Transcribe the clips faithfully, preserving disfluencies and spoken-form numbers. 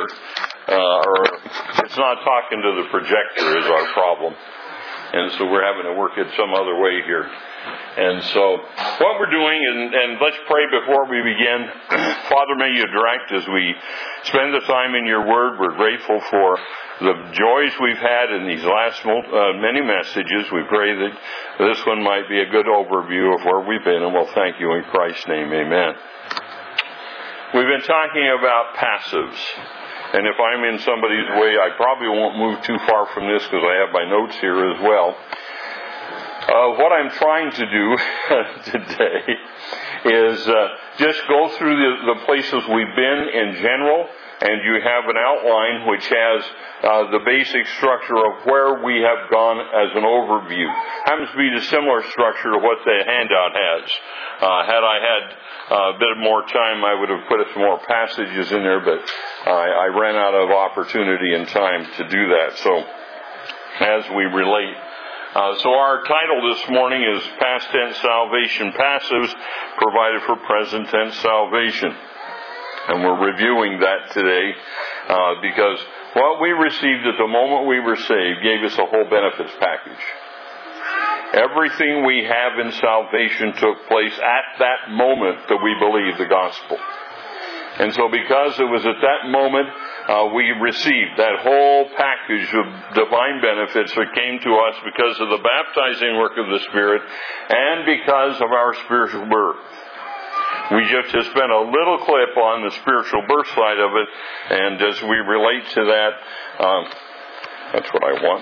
here. Uh, or it's not talking to the projector is our problem. And so we're having to work it some other way here. And so what we're doing, and, and let's pray before we begin. Father, may you direct as we spend the time in your word. We're grateful for the joys we've had in these last uh, many messages. We pray that this one might be a good overview of where we've been, and we'll thank you in Christ's name. Amen. We've been talking about passives. And if I'm in somebody's way, I probably won't move too far from this because I have my notes here as well. Uh, what I'm trying to do today is uh, just go through the, the places we've been in general, and you have an outline which has uh, the basic structure of where we have gone as an overview. Happens to be the similar structure to what the handout has. Uh, had I had uh, a bit more time, I would have put some more passages in there, but I, I ran out of opportunity and time to do that. So, as we relate. Uh, so our title this morning is Past Tense Salvation Passives Provided for Present Tense Salvation. And we're reviewing that today uh, because what we received at the moment we were saved gave us a whole benefits package. Everything we have in salvation took place at that moment that we believed the gospel. And so because it was at that moment uh, we received that whole package of divine benefits that came to us because of the baptizing work of the Spirit and because of our spiritual birth. We just have spent a little clip on the spiritual birth side of it, and as we relate to that, um, that's what I want.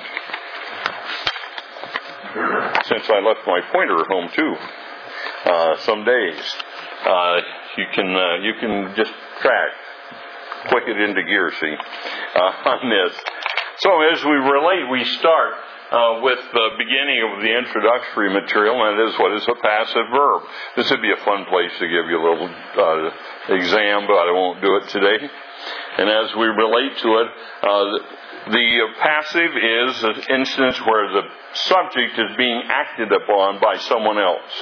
Since I left my pointer at home too, uh, some days uh, you can uh, you can just track, click it into gear, see, uh, on this. So as we relate, we start uh, with the beginning of the introductory material, and that is what is a passive verb. This would be a fun place to give you a little uh, exam, but I won't do it today. And as we relate to it, uh, the passive is an instance where the subject is being acted upon by someone else.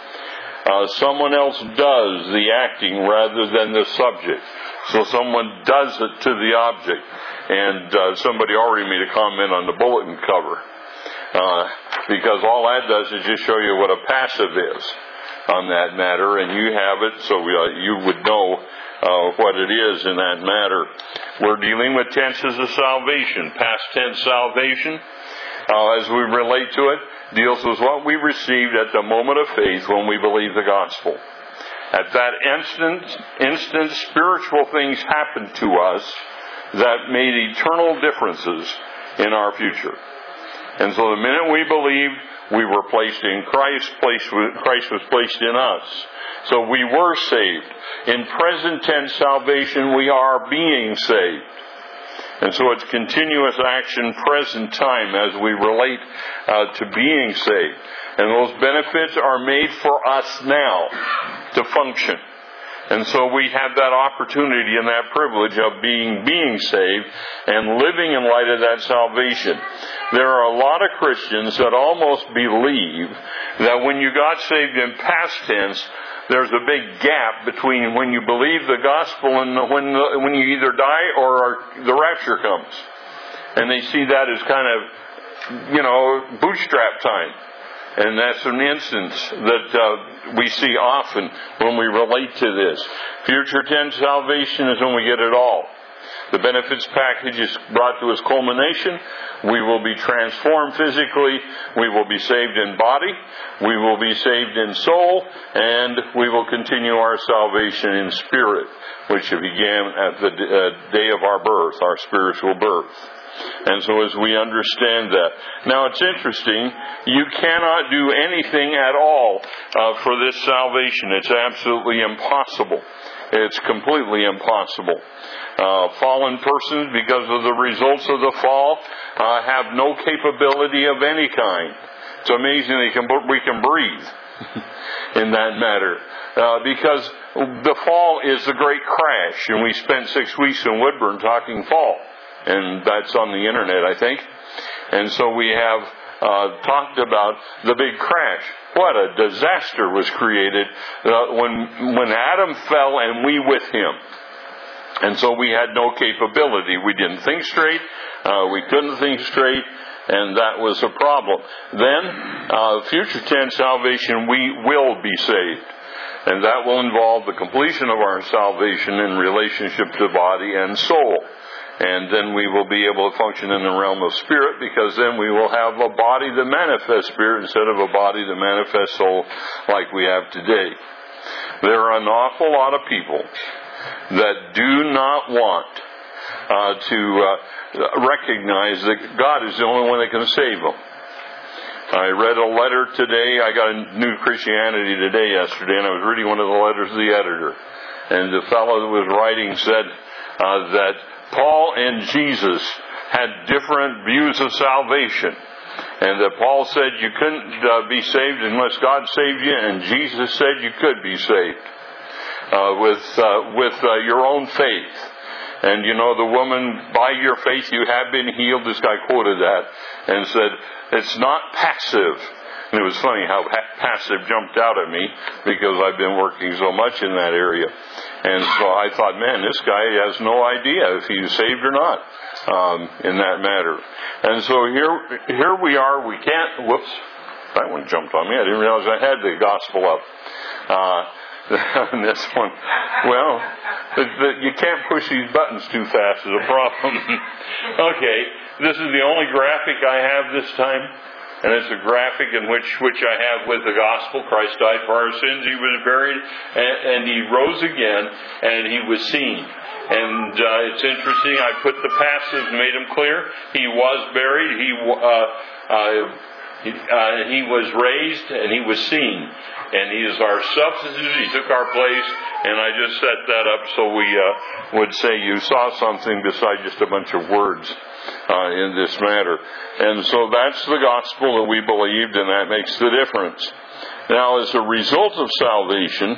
Uh, someone else does the acting rather than the subject. So someone does it to the object. And uh, somebody already made a comment on the bulletin cover. Uh, because all that does is just show you what a passive is on that matter. And you have it, so uh, you would know uh, what it is in that matter. We're dealing with tenses of salvation. Past tense salvation, uh, as we relate to it, deals with what we received at the moment of faith when we believe the gospel. At that instant, instant spiritual things happened to us that made eternal differences in our future. And so the minute we believed, we were placed in Christ, placed, Christ was placed in us. So we were saved. In present tense salvation, we are being saved. And so it's continuous action, present time, as we relate uh, to being saved. And those benefits are made for us now to function. And so we have that opportunity and that privilege of being being saved and living in light of that salvation. There are a lot of Christians that almost believe that when you got saved in past tense, there's a big gap between when you believe the gospel and when when you either die or the rapture comes. And they see that as kind of, you know, bootstrap time. And that's an instance that uh, we see often when we relate to this. Future tense salvation is when we get it all. The benefits package is brought to its culmination. We will be transformed physically. We will be saved in body. We will be saved in soul. And we will continue our salvation in spirit, which began at the uh, day of our birth, our spiritual birth. And so as we understand that. Now it's interesting, you cannot do anything at all uh, for this salvation. It's absolutely impossible. It's completely impossible. Uh, fallen persons, because of the results of the fall, uh, have no capability of any kind. It's amazing they can, we can breathe in that matter. Uh, because the fall is the great crash. And we spent six weeks in Woodburn talking fall. And that's on the internet, I think. And so we have uh, talked about the big crash. What a disaster was created uh, when when Adam fell and we with him. And so we had no capability. We didn't think straight. Uh, we couldn't think straight. And that was a problem. Then, uh, future tense salvation, we will be saved. And that will involve the completion of our salvation in relationship to body and soul. And then we will be able to function in the realm of spirit, because then we will have a body that manifests spirit instead of a body that manifests soul like we have today. There are an awful lot of people that do not want uh, to uh, recognize that God is the only one that can save them. I read a letter today. I got a New Christianity Today yesterday, and I was reading one of the letters of the editor. And the fellow that was writing said uh, that Paul and Jesus had different views of salvation. And that Paul said you couldn't uh, be saved unless God saved you, and Jesus said you could be saved uh, with uh, with uh, your own faith. And you know, the woman, by your faith you have been healed. This guy quoted that and said, it's not passive. And it was funny how ha- passive jumped out at me, because I've been working so much in that area. And so I thought, man, this guy has no idea if he's saved or not um, in that matter. And so here here we are. We can't, whoops, that one jumped on me. I didn't realize I had the gospel up. Uh, this one, well, the, the, you can't push these buttons too fast is a problem. Okay, this is the only graphic I have this time. And it's a graphic in which which I have with the gospel. Christ died for our sins. He was buried, and, and He rose again, and He was seen. And uh, it's interesting. I put the passive, made Him clear. He was buried. He uh, uh, he, uh, he was raised, and He was seen. And He is our substitute. He took our place. And I just set that up so we uh, would say you saw something besides just a bunch of words uh, in this matter. And so that's the gospel that we believed, and that makes the difference. Now, as a result of salvation,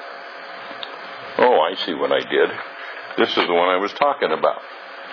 oh, I see what I did. This is the one I was talking about.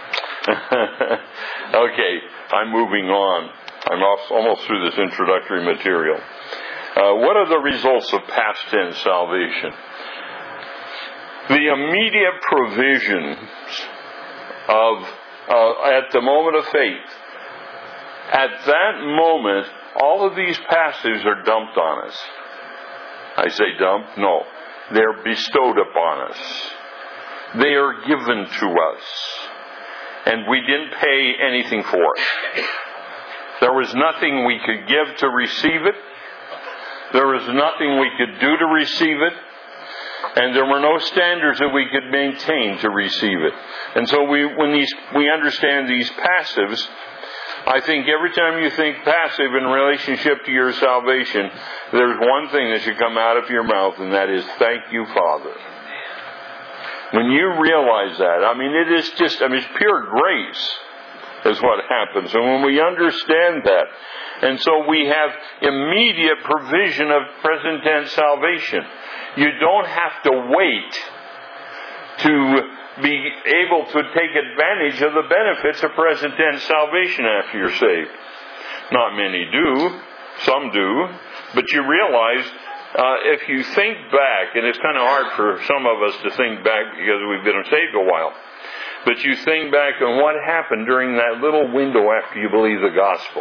Okay, I'm moving on. I'm almost through this introductory material. Uh, what are the results of past tense salvation? The immediate provisions of uh, at the moment of faith. At that moment, all of these passives are dumped on us. I say dumped? No. They're bestowed upon us. They are given to us. And we didn't pay anything for it. There was nothing we could give to receive it. There was nothing we could do to receive it. And there were no standards that we could maintain to receive it. And so we, when these, we understand these passives, I think every time you think passive in relationship to your salvation, there's one thing that should come out of your mouth, and that is, thank you, Father. When you realize that, I mean, it is just, I mean, it's pure grace is what happens. And when we understand that, and so we have immediate provision of present tense salvation. You don't have to wait to be able to take advantage of the benefits of present tense salvation after you're saved. Not many do. Some do. But you realize, uh, if you think back, and it's kind of hard for some of us to think back because we've been saved a while, but you think back on what happened during that little window after you believe the gospel.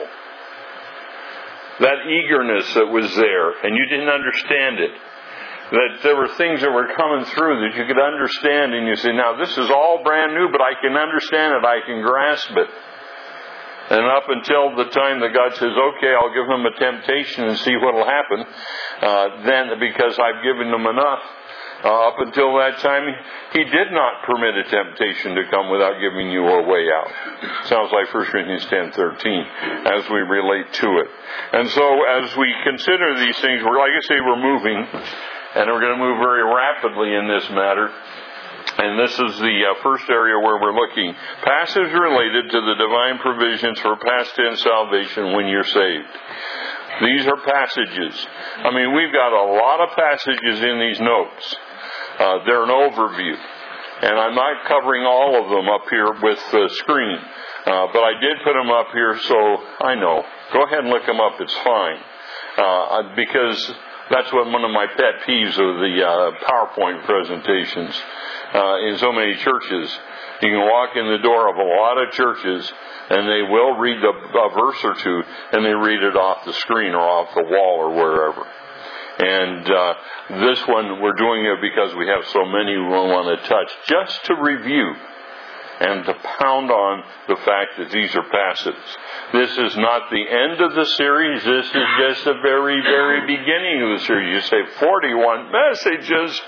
That eagerness that was there, and you didn't understand it. That there were things that were coming through that you could understand, and you say, now this is all brand new, but I can understand it, I can grasp it. And up until the time that God says, okay, I'll give them a temptation and see what will happen, uh, then because I've given them enough, uh, up until that time, He did not permit a temptation to come without giving you a way out. Sounds like First Corinthians ten thirteen as we relate to it. And so as we consider these things, we're, like I say, we're moving, and we're going to move very rapidly in this matter. And this is the uh, first area where we're looking. Passages related to the divine provisions for past tense salvation when you're saved. These are passages. I mean, we've got a lot of passages in these notes. Uh, they're an overview. And I'm not covering all of them up here with the screen. Uh, but I did put them up here, so I know. Go ahead and look them up. It's fine. Uh, because that's what one of my pet peeves of the uh, PowerPoint presentations. uh, in so many churches. You can walk in the door of a lot of churches, and they will read a, a verse or two, and they read it off the screen or off the wall or wherever. And uh, this one, we're doing it because we have so many we want to touch, just to review and to pound on the fact that these are passives. This is not the end of the series. This is just the very, very beginning of the series. You say forty-one messages.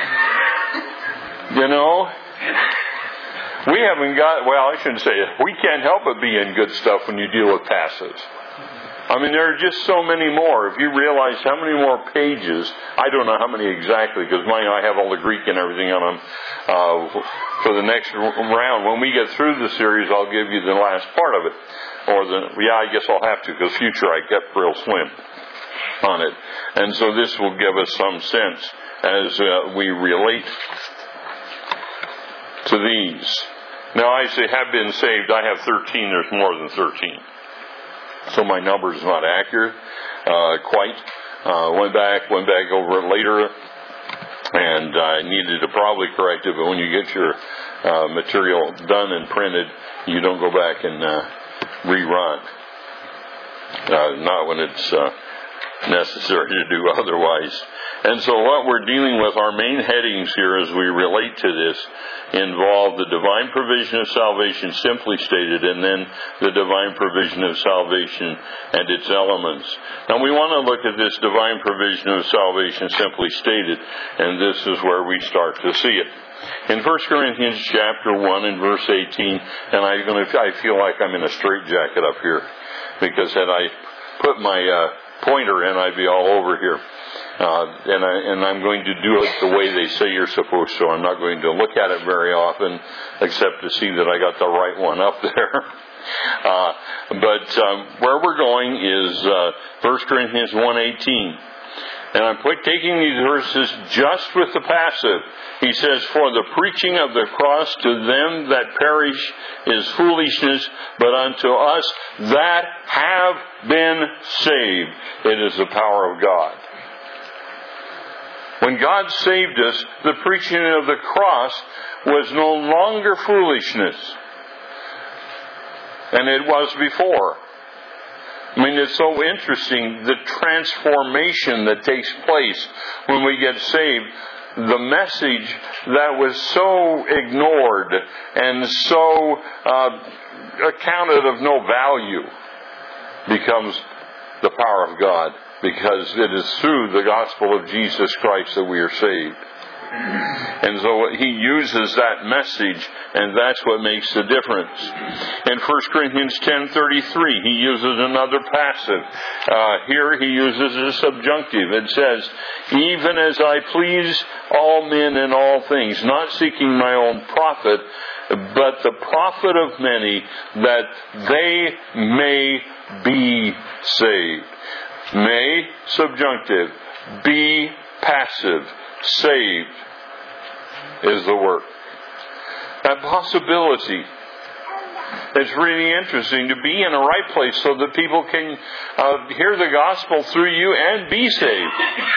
You know, we haven't got, well, I shouldn't say it. We can't help but be in good stuff when you deal with passives. I mean, there are just so many more. If you realize how many more pages, I don't know how many exactly, because mine, I have all the Greek and everything on them. Uh, for the next round, when we get through the series, I'll give you the last part of it. Or the, yeah, I guess I'll have to, because future I kept real slim on it. And so this will give us some sense as uh, we relate to these. Now, I say have been saved. I have thirteen. There's more than thirteen. So my number is not accurate uh, quite. Uh, went back, went back over it later, and I uh, needed to probably correct it. But when you get your uh, material done and printed, you don't go back and uh, rerun. Uh, not when it's uh, necessary to do otherwise. And so what we're dealing with, our main headings here as we relate to this, involve the divine provision of salvation simply stated, and then the divine provision of salvation and its elements. Now we want to look at this divine provision of salvation simply stated, and this is where we start to see it. In First Corinthians chapter one and verse eighteen, and I'm going to, I feel like I'm in a straitjacket up here, because had I put my uh, pointer in, I'd be all over here. Uh, and, I, and I'm going to do it the way they say you're supposed to. I'm not going to look at it very often, except to see that I got the right one up there. uh, but um, where we're going is uh, First Corinthians one eighteen. And I'm taking these verses just with the passive. He says, "For the preaching of the cross to them that perish is foolishness, but unto us that have been saved, it is the power of God." When God saved us, the preaching of the cross was no longer foolishness. And it was before. I mean, it's so interesting, the transformation that takes place when we get saved. The message that was so ignored and so uh, accounted of no value becomes the power of God. Because it is through the gospel of Jesus Christ that we are saved. And so He uses that message, and that's what makes the difference. In First Corinthians ten thirty-three, He uses another passive. Uh, here He uses a subjunctive. It says, "Even as I please all men in all things, not seeking my own profit, but the profit of many, that they may be saved." May, subjunctive. Be, passive. Saved is the work. That possibility. It's really interesting to be in a right place so that people can uh, hear the gospel through you and be saved.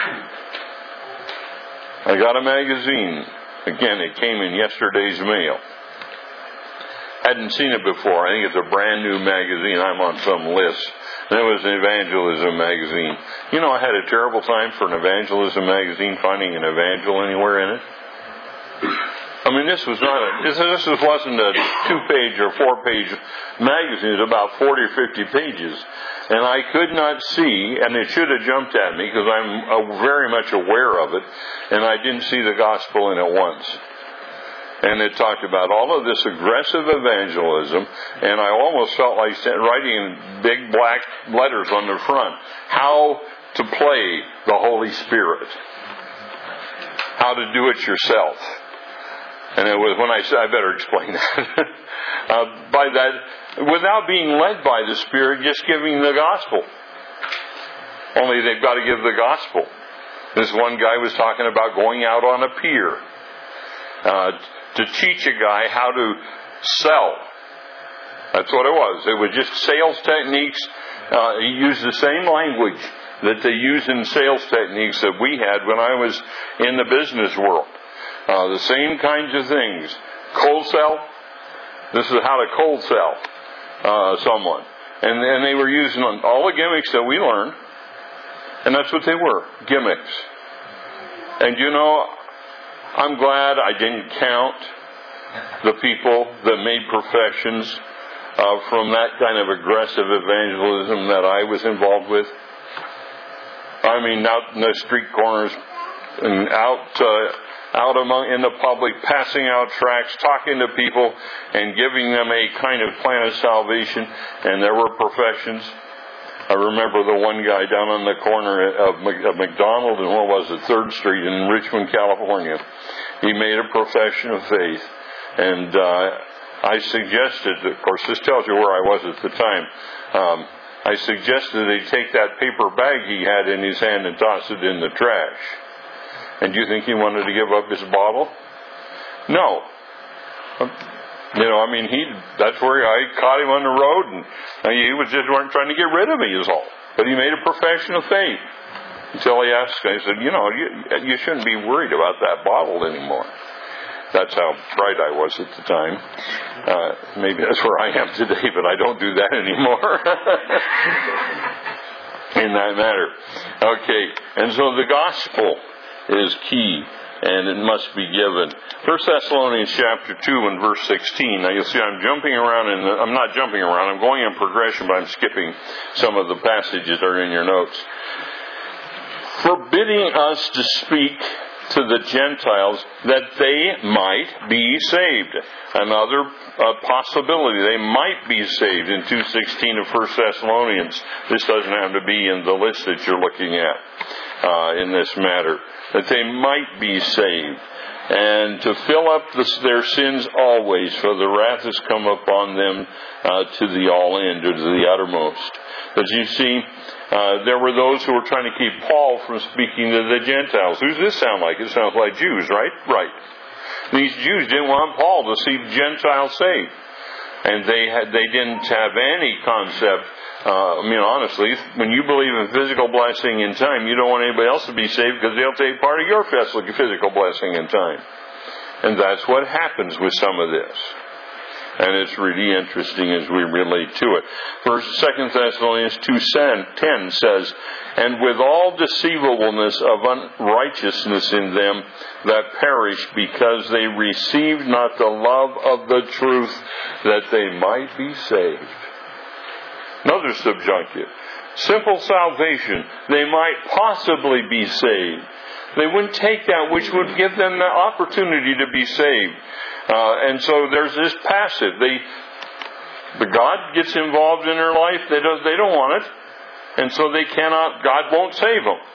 I got a magazine. Again, it came in yesterday's mail. Hadn't seen it before. I think it's a brand new magazine. I'm on some list. And it was an evangelism magazine. You know, I had a terrible time for an evangelism magazine finding an evangel anywhere in it. I mean, this was not a, this, this wasn't a two-page or four-page magazine. It was about forty or fifty pages. And I could not see, and it should have jumped at me because I'm uh, very much aware of it, and I didn't see the gospel in it once. And it talked about all of this aggressive evangelism, and I almost felt like writing in big black letters on the front, how to play the Holy Spirit. How to do it yourself. And it was when I said, I better explain that. uh, by that, without being led by the Spirit, just giving the gospel. Only they've got to give the gospel. This one guy was talking about going out on a pier. Uh, to teach a guy how to sell. That's what it was. It was just sales techniques. Uh, he used the same language that they use in sales techniques that we had when I was in the business world. Uh, the same kinds of things. Cold sell. This is how to cold sell uh, someone. And, and they were using all the gimmicks that we learned. And that's what they were. Gimmicks. And you know, I'm glad I didn't count the people that made professions uh, from that kind of aggressive evangelism that I was involved with. I mean, out in the street corners and out uh, out among in the public, passing out tracts, talking to people, and giving them a kind of plan of salvation. And there were professions. I remember the one guy down on the corner of McDonald and what was it, third Street in Richmond, California. He made a profession of faith. And uh, I suggested, of course, this tells you where I was at the time. Um, I suggested that he take that paper bag he had in his hand and toss it in the trash. And do you think he wanted to give up his bottle? No. You know, I mean, he that's where I caught him on the road, and he was just weren't trying to get rid of me is all. But he made a profession of faith until he asked me, I said, you know, you, you shouldn't be worried about that bottle anymore. That's how bright I was at the time. Uh, maybe that's where I am today, but I don't do that anymore. In that matter. Okay, and so the gospel is key, and it must be given. First Thessalonians chapter two and verse sixteen. Now you'll see I'm jumping around, and I'm not jumping around, I'm going in progression, but I'm skipping some of the passages that are in your notes. Forbidding us to speak to the Gentiles that they might be saved. Another uh, possibility, they might be saved in two sixteen of First Thessalonians. This doesn't have to be in the list that you're looking at uh, in this matter. That they might be saved. And to fill up the, their sins always, for the wrath has come upon them uh, to the all end, or to the uttermost. As you see, uh, there were those who were trying to keep Paul from speaking to the Gentiles. Who does this sound like? It sounds like Jews, right? Right. These Jews didn't want Paul to see Gentiles saved. And they had, they didn't have any concept. Uh, I mean, honestly, when you believe in physical blessing in time, you don't want anybody else to be saved because they'll take part of your physical blessing in time. And that's what happens with some of this. And it's really interesting as we relate to it. First, Second Thessalonians two ten says, and with all deceivableness of unrighteousness in them that perish, because they received not the love of the truth, that they might be saved. Another subjunctive. Simple salvation. They might possibly be saved. They wouldn't take that which would give them the opportunity to be saved. Uh, and so there's this passive. They, the God gets involved in their life. They don't, they don't want it. And so they cannot, God won't save them.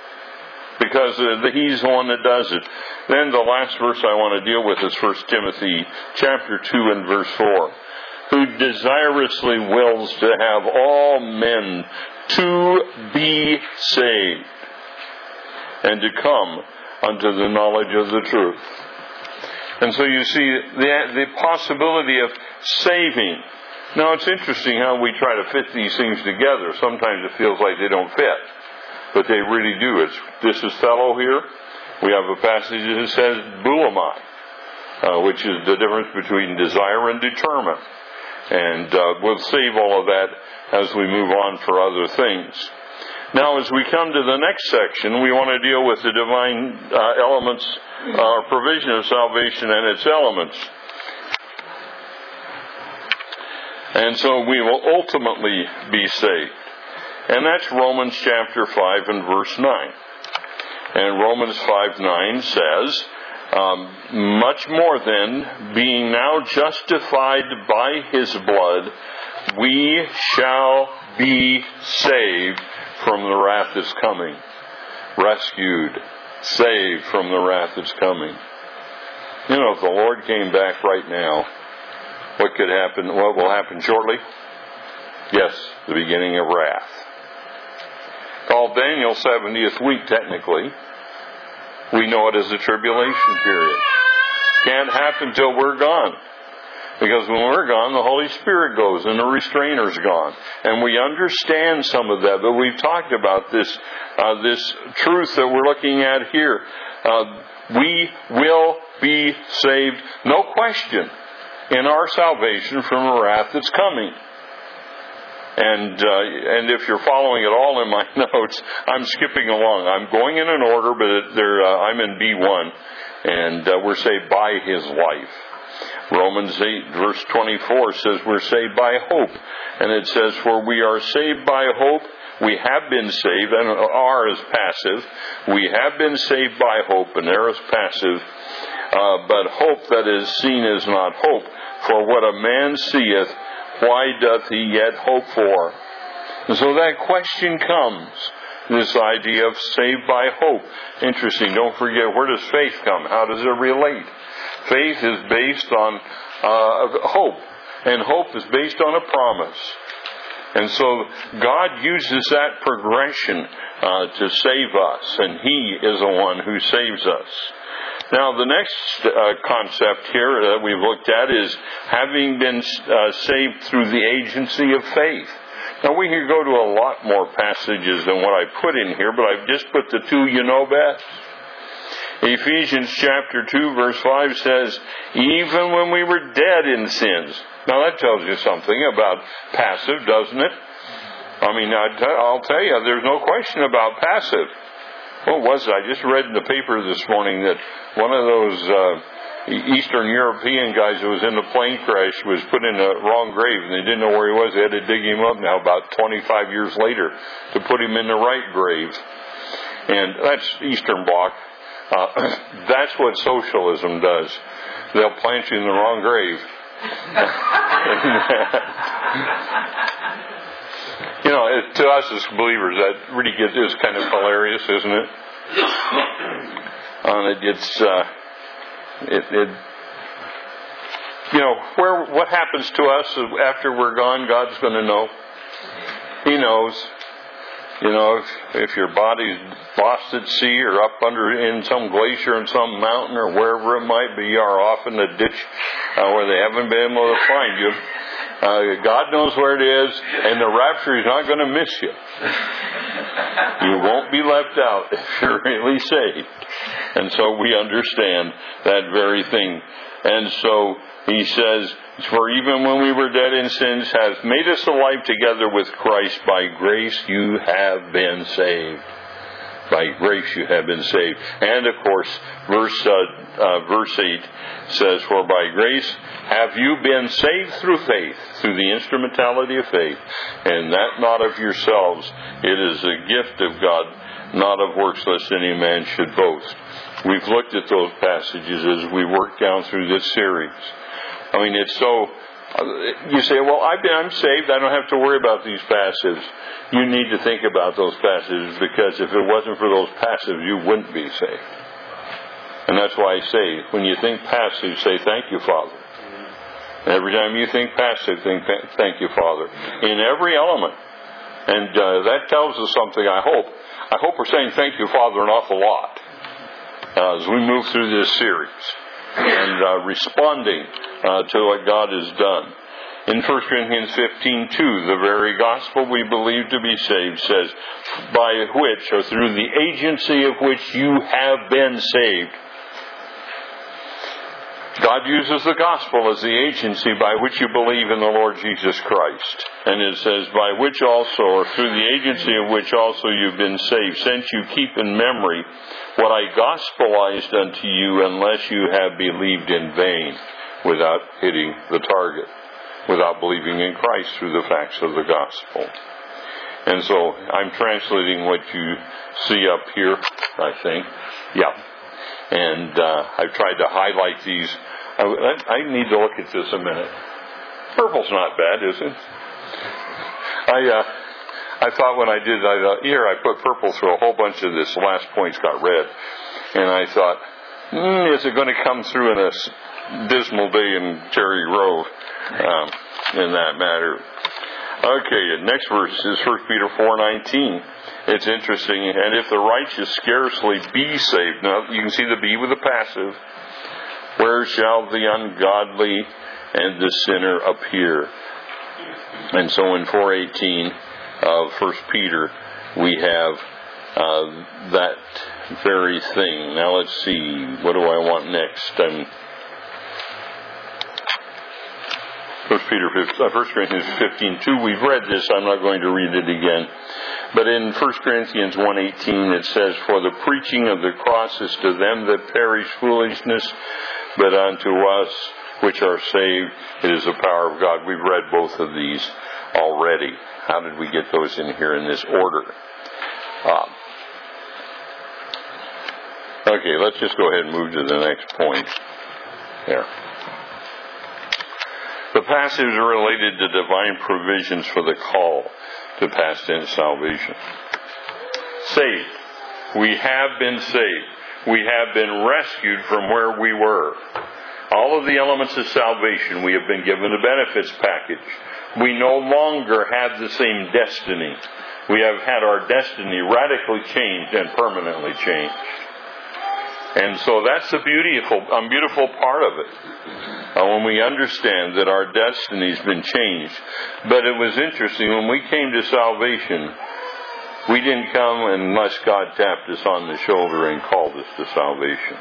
Because uh, He's the one that does it. Then the last verse I want to deal with is First Timothy chapter two and verse four. Who desirously wills to have all men to be saved and to come unto the knowledge of the truth. And so you see the, the possibility of saving. Now it's interesting how we try to fit these things together. Sometimes it feels like they don't fit, but they really do. It's, this is fellow here. We have a passage that says boulamai, uh, which is the difference between desire and determine. And uh, we'll save all of that as we move on for other things. Now, as we come to the next section, we want to deal with the divine uh, elements, uh, provision of salvation and its elements. And so we will ultimately be saved. And that's Romans chapter five and verse nine. And Romans five nine says, Um, much more then, being now justified by His blood, we shall be saved from the wrath that's coming. Rescued, saved from the wrath that's coming. You know, if the Lord came back right now, what could happen? What will happen shortly? Yes, the beginning of wrath. Called Daniel's seventieth week, technically. We know it as the tribulation period. Can't happen till we're gone. Because when we're gone, the Holy Spirit goes and the restrainer's gone. And we understand some of that, but we've talked about this uh, this truth that we're looking at here. Uh, we will be saved, no question, in our salvation from a wrath that's coming. And uh, and if you're following it all in my notes, I'm skipping along. I'm going in an order, but there, uh, I'm in B one, and uh, we're saved by His life. Romans eight verse twenty-four says we're saved by hope. And it says, for we are saved by hope. We have been saved, and are is passive. We have been saved by hope, and there is passive. Uh, but hope that is seen is not hope. For what a man seeth, why doth he yet hope for? And so that question comes, this idea of saved by hope. Interesting, don't forget, where does faith come? How does it relate? Faith is based on uh, hope, and hope is based on a promise. And so God uses that progression uh, to save us, and He is the one who saves us. Now, the next uh, concept here that we've looked at is having been uh, saved through the agency of faith. Now, we could go to a lot more passages than what I put in here, but I've just put the two you know best. Ephesians chapter two verse five says, even when we were dead in sins. Now that tells you something about passive, doesn't it? I mean, I'll tell you, there's no question about passive. What was it? I just read in the paper this morning that one of those uh, Eastern European guys who was in the plane crash was put in the wrong grave, and they didn't know where he was. They had to dig him up now about twenty-five years later to put him in the right grave. And that's Eastern Bloc. Uh, that's what socialism does. They'll plant you in the wrong grave. You know, it, to us as believers, that really gets, is kind of hilarious, isn't it? And it, it's, uh, it, it, you know, where what happens to us after we're gone, God's going to know. He knows. You know, if, if your body's lost at sea or up under in some glacier in some mountain or wherever it might be, or off in the ditch uh, where they haven't been able to find you, uh, God knows where it is, and the rapture is not going to miss you. You won't be left out if you're really saved. And so we understand that very thing. And so He says, for even when we were dead in sins, hath made us alive together with Christ. By grace you have been saved. By grace you have been saved. And of course, verse uh, uh, verse eight says, for by grace have you been saved through faith, through the instrumentality of faith, and that not of yourselves. It is a gift of God, not of works, lest any man should boast. We've looked at those passages as we work down through this series. I mean, it's so, you say, well, I've been, I'm saved, I don't have to worry about these passives. You need to think about those passages, because if it wasn't for those passives, you wouldn't be saved. And that's why I say, when you think passive, say, thank you, Father. And every time you think passive, think, thank you, Father. In every element. And uh, that tells us something, I hope. I hope we're saying thank you, Father, an awful lot uh, as we move through this series. And uh, responding uh, to what God has done. In First Corinthians fifteen two, the very gospel we believe to be saved says, by which, or through the agency of which you have been saved. God uses the gospel as the agency by which you believe in the Lord Jesus Christ. And it says, by which also, or through the agency of which also you've been saved, since you keep in memory what I gospelized unto you, unless you have believed in vain, without hitting the target, without believing in Christ through the facts of the gospel. And so I'm translating what you see up here, I think. Yeah. And uh, I've tried to highlight these. I, I need to look at this a minute. Purple's not bad, is it? I uh, I thought when I did I thought, here, I put purple through a whole bunch of this. Last points got red. And I thought, mm, is it going to come through in a dismal day in Cherry Grove um, in that matter? Okay, next verse is First Peter four nineteen. It's interesting. And if the righteous scarcely be saved, now you can see the be with the passive, where shall the ungodly and the sinner appear? And so in four eighteen of First Peter, we have uh, that very thing. Now let's see, what do I want next? Um, First Peter, First Corinthians fifteen two. We've read this. I'm not going to read it again. But in First Corinthians one eighteen, it says, "For the preaching of the cross is to them that perish foolishness, but unto us which are saved, it is the power of God." We've read both of these already. How did we get those in here in this order? Uh, okay, let's just go ahead and move to the next point. There. The passages are related to divine provisions for the call to past tense salvation. Saved. We have been saved. We have been rescued from where we were. All of the elements of salvation, we have been given a benefits package. We no longer have the same destiny. We have had our destiny radically changed and permanently changed. And so that's the beautiful, um, beautiful part of it. Uh, when we understand that our destiny's been changed. But it was interesting, when we came to salvation, we didn't come unless God tapped us on the shoulder and called us to salvation.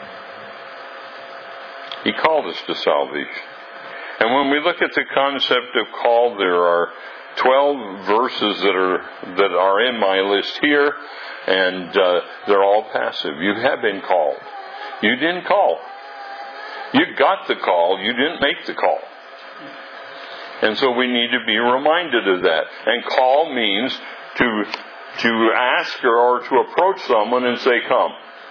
He called us to salvation. And when we look at the concept of call, there are twelve verses that are that are in my list here, and uh, they're all passive. You have been called. You didn't call. You got the call. You didn't make the call. And so we need to be reminded of that. And call means to to ask or, or to approach someone and say, "Come."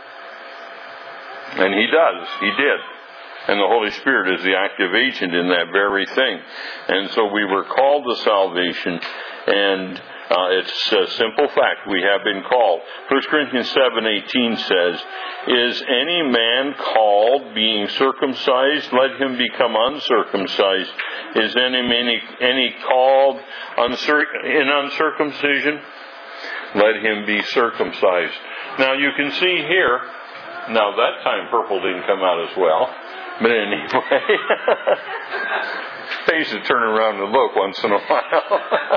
And He does. He did. And the Holy Spirit is the active agent in that very thing. And so we were called to salvation, and uh, it's a simple fact. We have been called. First Corinthians seven eighteen says, "Is any man called being circumcised? Let him become uncircumcised. Is any man any called uncir- in uncircumcision? Let him be circumcised." Now you can see here, now that time purple didn't come out as well. But anyway, pays to turn around and look once in a while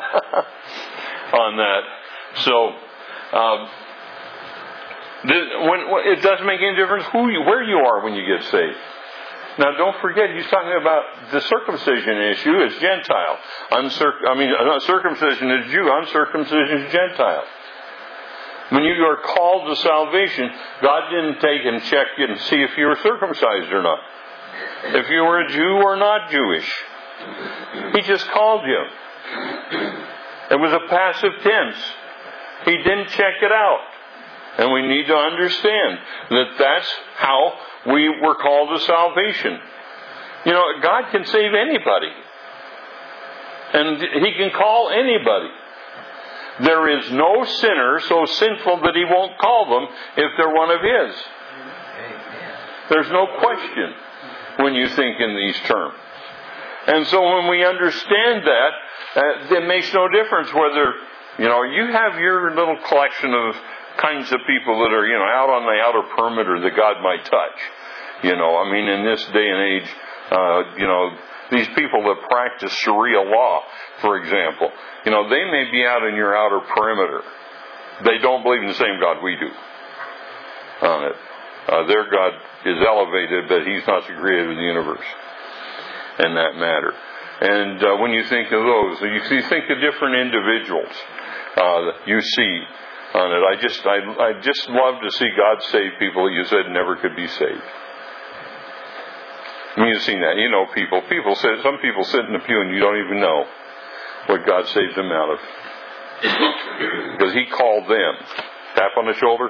on that. So, um, this, when, it doesn't make any difference who you, where you are when you get saved. Now, don't forget, he's talking about the circumcision issue is Gentile. Uncirc- I mean, circumcision is Jew, uncircumcision is Gentile. When you are called to salvation, God didn't take and check you and see if you were circumcised or not. If you were a Jew or not Jewish. He just called you. It was a passive tense. He didn't check it out. And we need to understand that that's how we were called to salvation. You know, God can save anybody. And He can call anybody. There is no sinner so sinful that He won't call them if they're one of His. There's no question when you think in these terms. And so when we understand that, uh, it makes no difference whether, you know, you have your little collection of kinds of people that are, you know, out on the outer perimeter that God might touch. You know, I mean, in this day and age, uh, you know, these people that practice Sharia law, for example, you know, they may be out in your outer perimeter. They don't believe in the same God we do on it. Uh, their God is elevated, but He's not the creator of the universe in that matter. And uh, when you think of those, you, you think of different individuals uh, you see on it. I just, I, I just love to see God save people that you said never could be saved. I mean, you've seen that. You know people. People sit, some people sit in the pew and you don't even know what God saved them out of. Because He called them. Tap on the shoulder.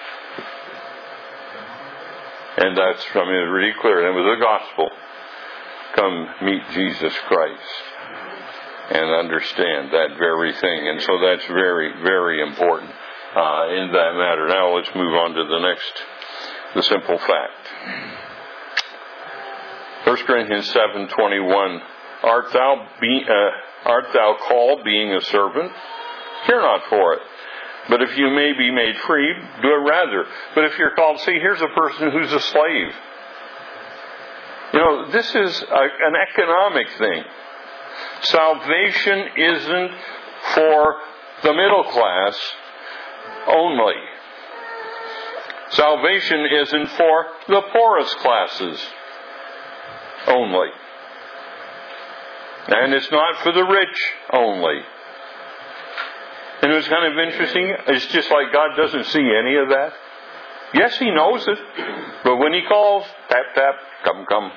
And that's, I mean, it's really clear. And it was the gospel. Come meet Jesus Christ. And understand that very thing. And so that's very, very important uh, in that matter. Now let's move on to the next, the simple fact. First Corinthians seven twenty-one. Art thou be, uh, art thou called being a servant? Care not for it. But if you may be made free, do it rather. But if you're called, see, here's a person who's a slave. You know, this is a, an economic thing. Salvation isn't for the middle class only. Salvation isn't for the poorest classes only. And it's not for the rich only. And it was kind of interesting. It's just like God doesn't see any of that. Yes, He knows it. But when He calls, tap, tap, come, come.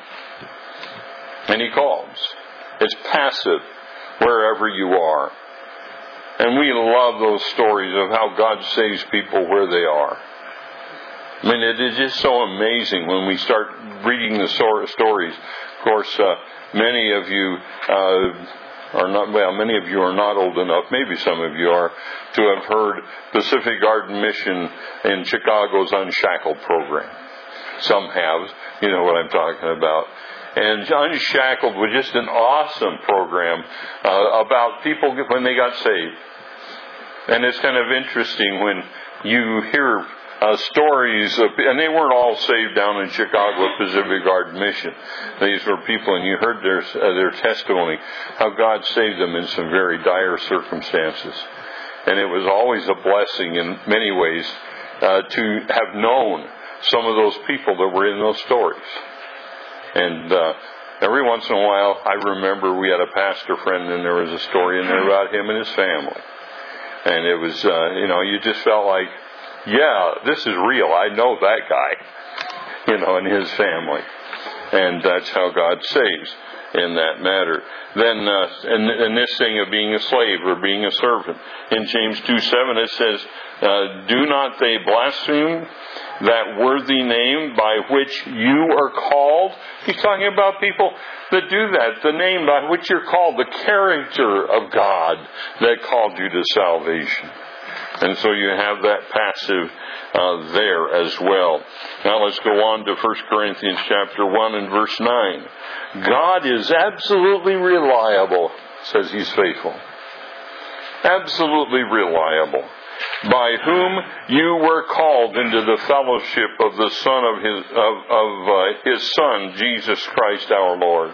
And He calls. It's passive wherever you are. And we love those stories of how God saves people where they are. I mean, it is just so amazing when we start reading the stories. Of course, uh, many of you uh, are not, well, many of you are not old enough, maybe some of you are, to have heard Pacific Garden Mission in Chicago's Unshackled program. Some have, you know what I'm talking about. And Unshackled was just an awesome program uh, about people when they got saved. And it's kind of interesting when you hear uh, stories of, and they weren't all saved down in Chicago at Pacific Garden Mission. These were people, and you heard their uh, their testimony, how God saved them in some very dire circumstances. And it was always a blessing in many ways uh, to have known some of those people that were in those stories. And uh, every once in a while, I remember we had a pastor friend, and there was a story in there about him and his family. And it was, uh, you know, you just felt like, yeah, this is real. I know that guy, you know, and his family. And that's how God saves in that matter. Then, uh, and, and this thing of being a slave or being a servant. In James two seven it says, uh, do not they blaspheme that worthy name by which you are called? He's talking about people that do that. The name by which you're called, the character of God that called you to salvation. And so you have that passive uh, there as well. Now let's go on to First Corinthians chapter one and verse nine. God is absolutely reliable, says He's faithful. Absolutely reliable. By whom you were called into the fellowship of the Son of His of, of uh, His Son, Jesus Christ our Lord.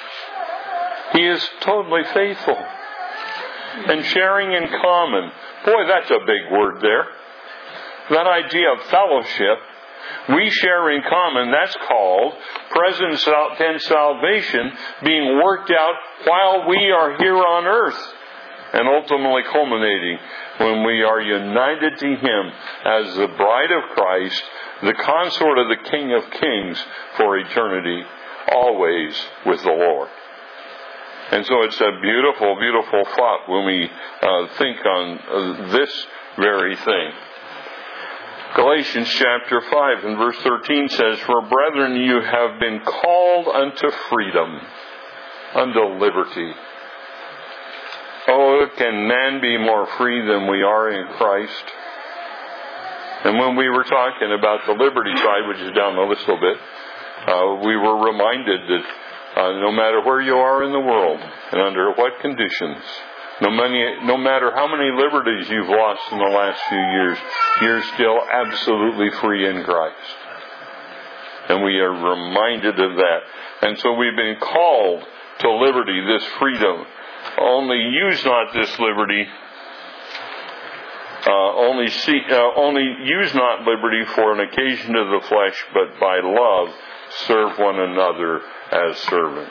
He is totally faithful. And sharing in common. Boy, that's a big word there. That idea of fellowship, we share in common, that's called present tense salvation being worked out while we are here on earth. And ultimately culminating when we are united to Him as the bride of Christ, the consort of the King of Kings for eternity, always with the Lord. And so it's a beautiful, beautiful thought when we uh, think on uh, this very thing. Galatians chapter five and verse thirteen says, for brethren, you have been called unto freedom, unto liberty. Oh, can man be more free than we are in Christ? And when we were talking about the liberty side, which is down the list a little bit, uh, we were reminded that uh, no matter where you are in the world and under what conditions, no, many, no matter how many liberties you've lost in the last few years, you're still absolutely free in Christ. And we are reminded of that. And so we've been called to liberty, this freedom. Only use not this liberty, uh, only see, uh, only use not liberty for an occasion of the flesh, but by love serve one another as servants.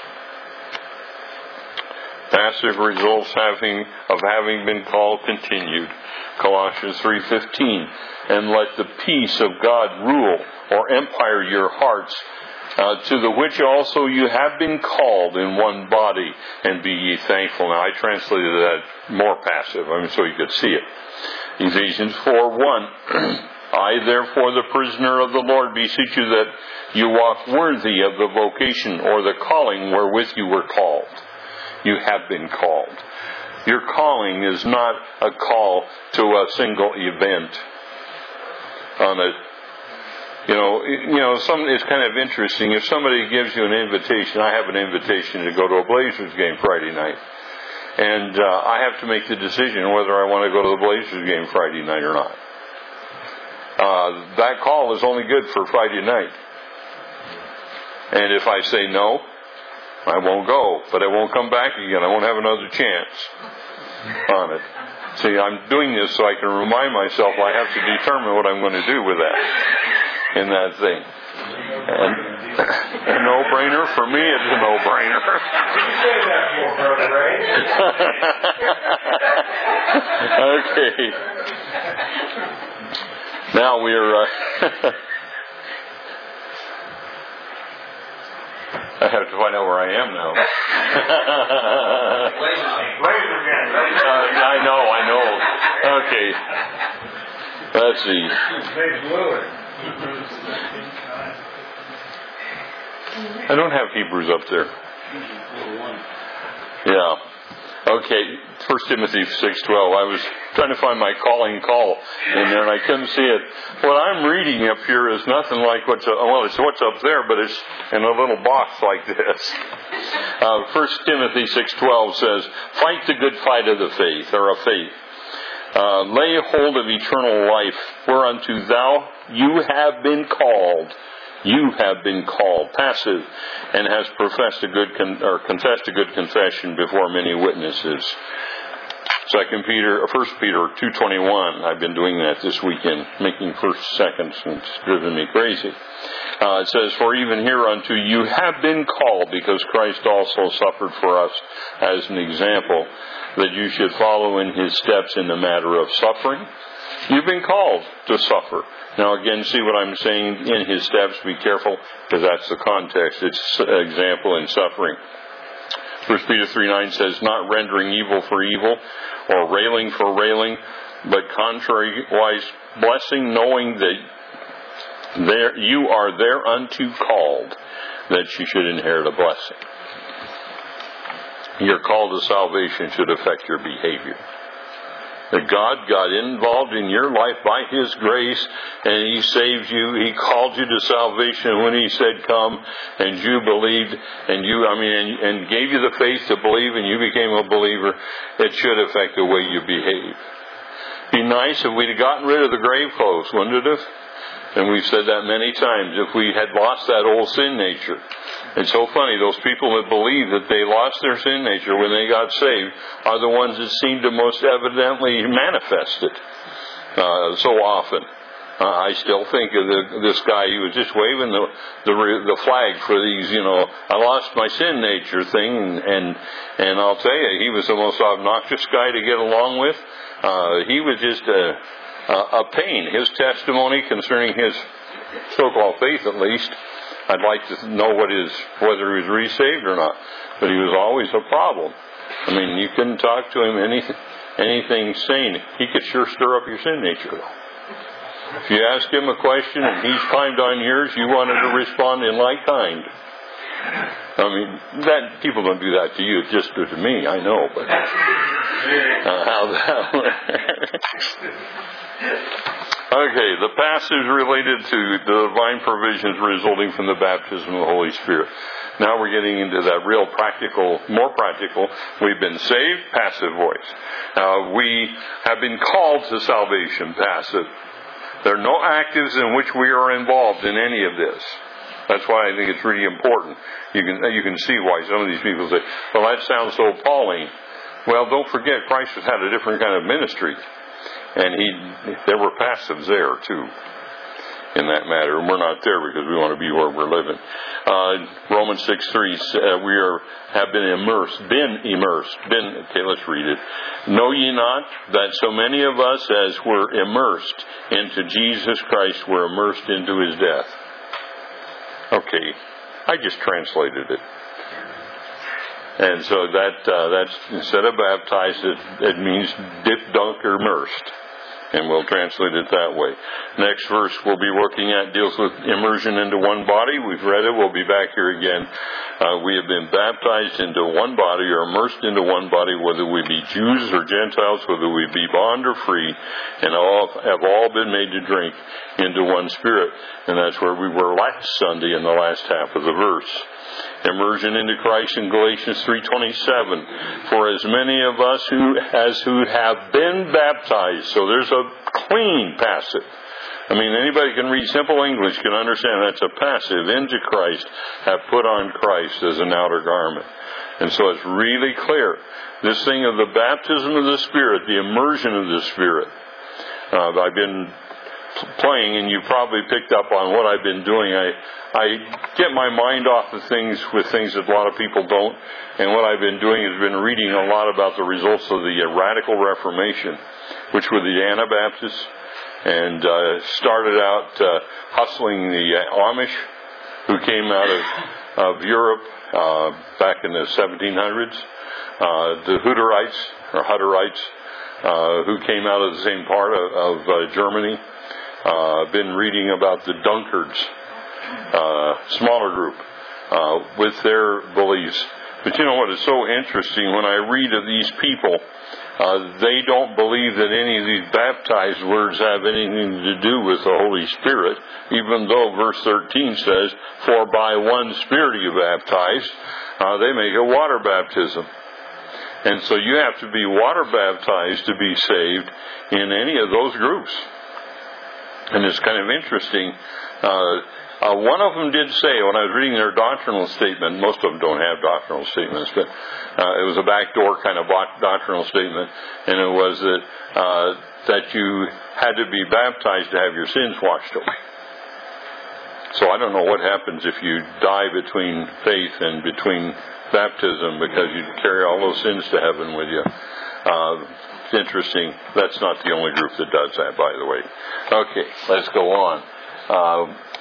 Passive results having of having been called continued. Colossians three fifteen. And let the peace of God rule or empire your hearts, Uh, to the which also you have been called in one body, and be ye thankful. Now, I translated that more passive, I mean, so you could see it. Ephesians four one. I, therefore, the prisoner of the Lord, beseech you that you walk worthy of the vocation or the calling wherewith you were called. You have been called. Your calling is not a call to a single event on a You know, you know, some, it's kind of interesting. If somebody gives you an invitation, I have an invitation to go to a Blazers game Friday night. And uh, I have to make the decision whether I want to go to the Blazers game Friday night or not. Uh, that call is only good for Friday night. And if I say no, I won't go. But I won't come back again. I won't have another chance on it. See, I'm doing this so I can remind myself I have to determine what I'm going to do with that, in that thing. And a no-brainer? For me, it's a no-brainer. Okay. Now we're... Uh, I have to find out where I am now. uh, I know, I know. Okay. Let's see. I don't have Hebrews up there. Yeah. Okay. First Timothy six twelve. I was trying to find my calling call in there, and I couldn't see it. What I'm reading up here is nothing like what's up, well, it's what's up there, but it's in a little box like this. Uh, First Timothy six twelve says, "Fight the good fight of the faith," or of faith. Uh, "lay hold of eternal life, whereunto thou you have been called." You have been called, passive, and has professed a good con- or confessed a good confession before many witnesses. Second Peter, or First Peter two twenty one. I've been doing that this weekend, making first seconds, and it's driven me crazy. Uh, it says, "For even hereunto you have been called, because Christ also suffered for us as an example, that you should follow in his steps in the matter of suffering." You've been called to suffer. Now again, see what I'm saying, in his steps, be careful, because that's the context. It's example in suffering. First Peter three nine says, "Not rendering evil for evil, or railing for railing, but contrariwise blessing, knowing that there you are thereunto called, that you should inherit a blessing." Your call to salvation should affect your behavior. That God got involved in your life by his grace, and he saved you. He called you to salvation when he said come, and you believed, and you, I mean, and, and gave you the faith to believe, and you became a believer. It should affect the way you behave. Be nice if we'd have gotten rid of the grave clothes, wouldn't it have? And we've said that many times. If we had lost that old sin nature. It's so funny, those people that believe that they lost their sin nature when they got saved are the ones that seem to most evidently manifest it uh, so often. Uh, I still think of the, this guy, he was just waving the, the the flag for these, you know, I lost my sin nature thing, and and I'll tell you, he was the most obnoxious guy to get along with. Uh, he was just a, a, a pain. His testimony concerning his so-called faith, at least, I'd like to know what his, whether he was re-saved or not. But he was always a problem. I mean, you couldn't talk to him anything, anything sane. He could sure stir up your sin nature, though. If you ask him a question and he's climbed on yours, you want him to respond in like kind. I mean, that people don't do that to you, just do it to me, I know. But uh, how that works. Okay, the passage related to the divine provisions resulting from the baptism of the Holy Spirit. Now we're getting into that real practical, more practical. We've been saved, passive voice. Uh, we have been called to salvation, passive. There are no actives in which we are involved in any of this. That's why I think it's really important. You can you can see why some of these people say, well, that sounds so Pauline. Well, don't forget, Christ has had a different kind of ministry. And he, there were passives there, too, in that matter. And we're not there because we want to be where we're living. Uh, Romans six three, uh, we are have been immersed, been immersed, been, okay, let's read it. "Know ye not that so many of us as were immersed into Jesus Christ were immersed into his death?" Okay, I just translated it. And so that, uh, that's, instead of baptized, it, it means dip, dunk, or immersed. And we'll translate it that way. Next verse we'll be working at deals with immersion into one body. We've read it. We'll be back here again. Uh, we have been baptized into one body, or immersed into one body, whether we be Jews or Gentiles, whether we be bond or free, and all have all been made to drink into one Spirit. And that's where we were last Sunday in the last half of the verse. Immersion into Christ in Galatians three twenty-seven. "For as many of us who as who have been baptized," so there's a clean passive. I mean, anybody can read simple English can understand that's a passive. "Into Christ, have put on Christ as an outer garment." And so it's really clear. This thing of the baptism of the Spirit, the immersion of the Spirit. Uh, I've been playing, and you probably picked up on what I've been doing. I I get my mind off of things with things that a lot of people don't. And what I've been doing is been reading a lot about the results of the Radical Reformation, which were the Anabaptists, and uh, started out uh, hustling the Amish, who came out of, of Europe uh, back in the seventeen hundreds, uh, the Hutterites, or Hutterites, uh, who came out of the same part of, of uh, Germany. I've uh, been reading about the Dunkards, uh, smaller group, uh, with their beliefs. But you know what is so interesting? When I read of these people, uh, they don't believe that any of these baptized words have anything to do with the Holy Spirit, even though verse thirteen says, "For by one Spirit you baptized," uh, they make a water baptism. And so you have to be water baptized to be saved in any of those groups. And it's kind of interesting. Uh, uh, one of them did say, when I was reading their doctrinal statement, most of them don't have doctrinal statements, but uh, it was a backdoor kind of doctrinal statement, and it was that uh, that you had to be baptized to have your sins washed away. So I don't know what happens if you die between faith and between baptism, because you carry all those sins to heaven with you. Uh, It's interesting. That's not the only group that does that, by the way. Okay, let's go on. Uh,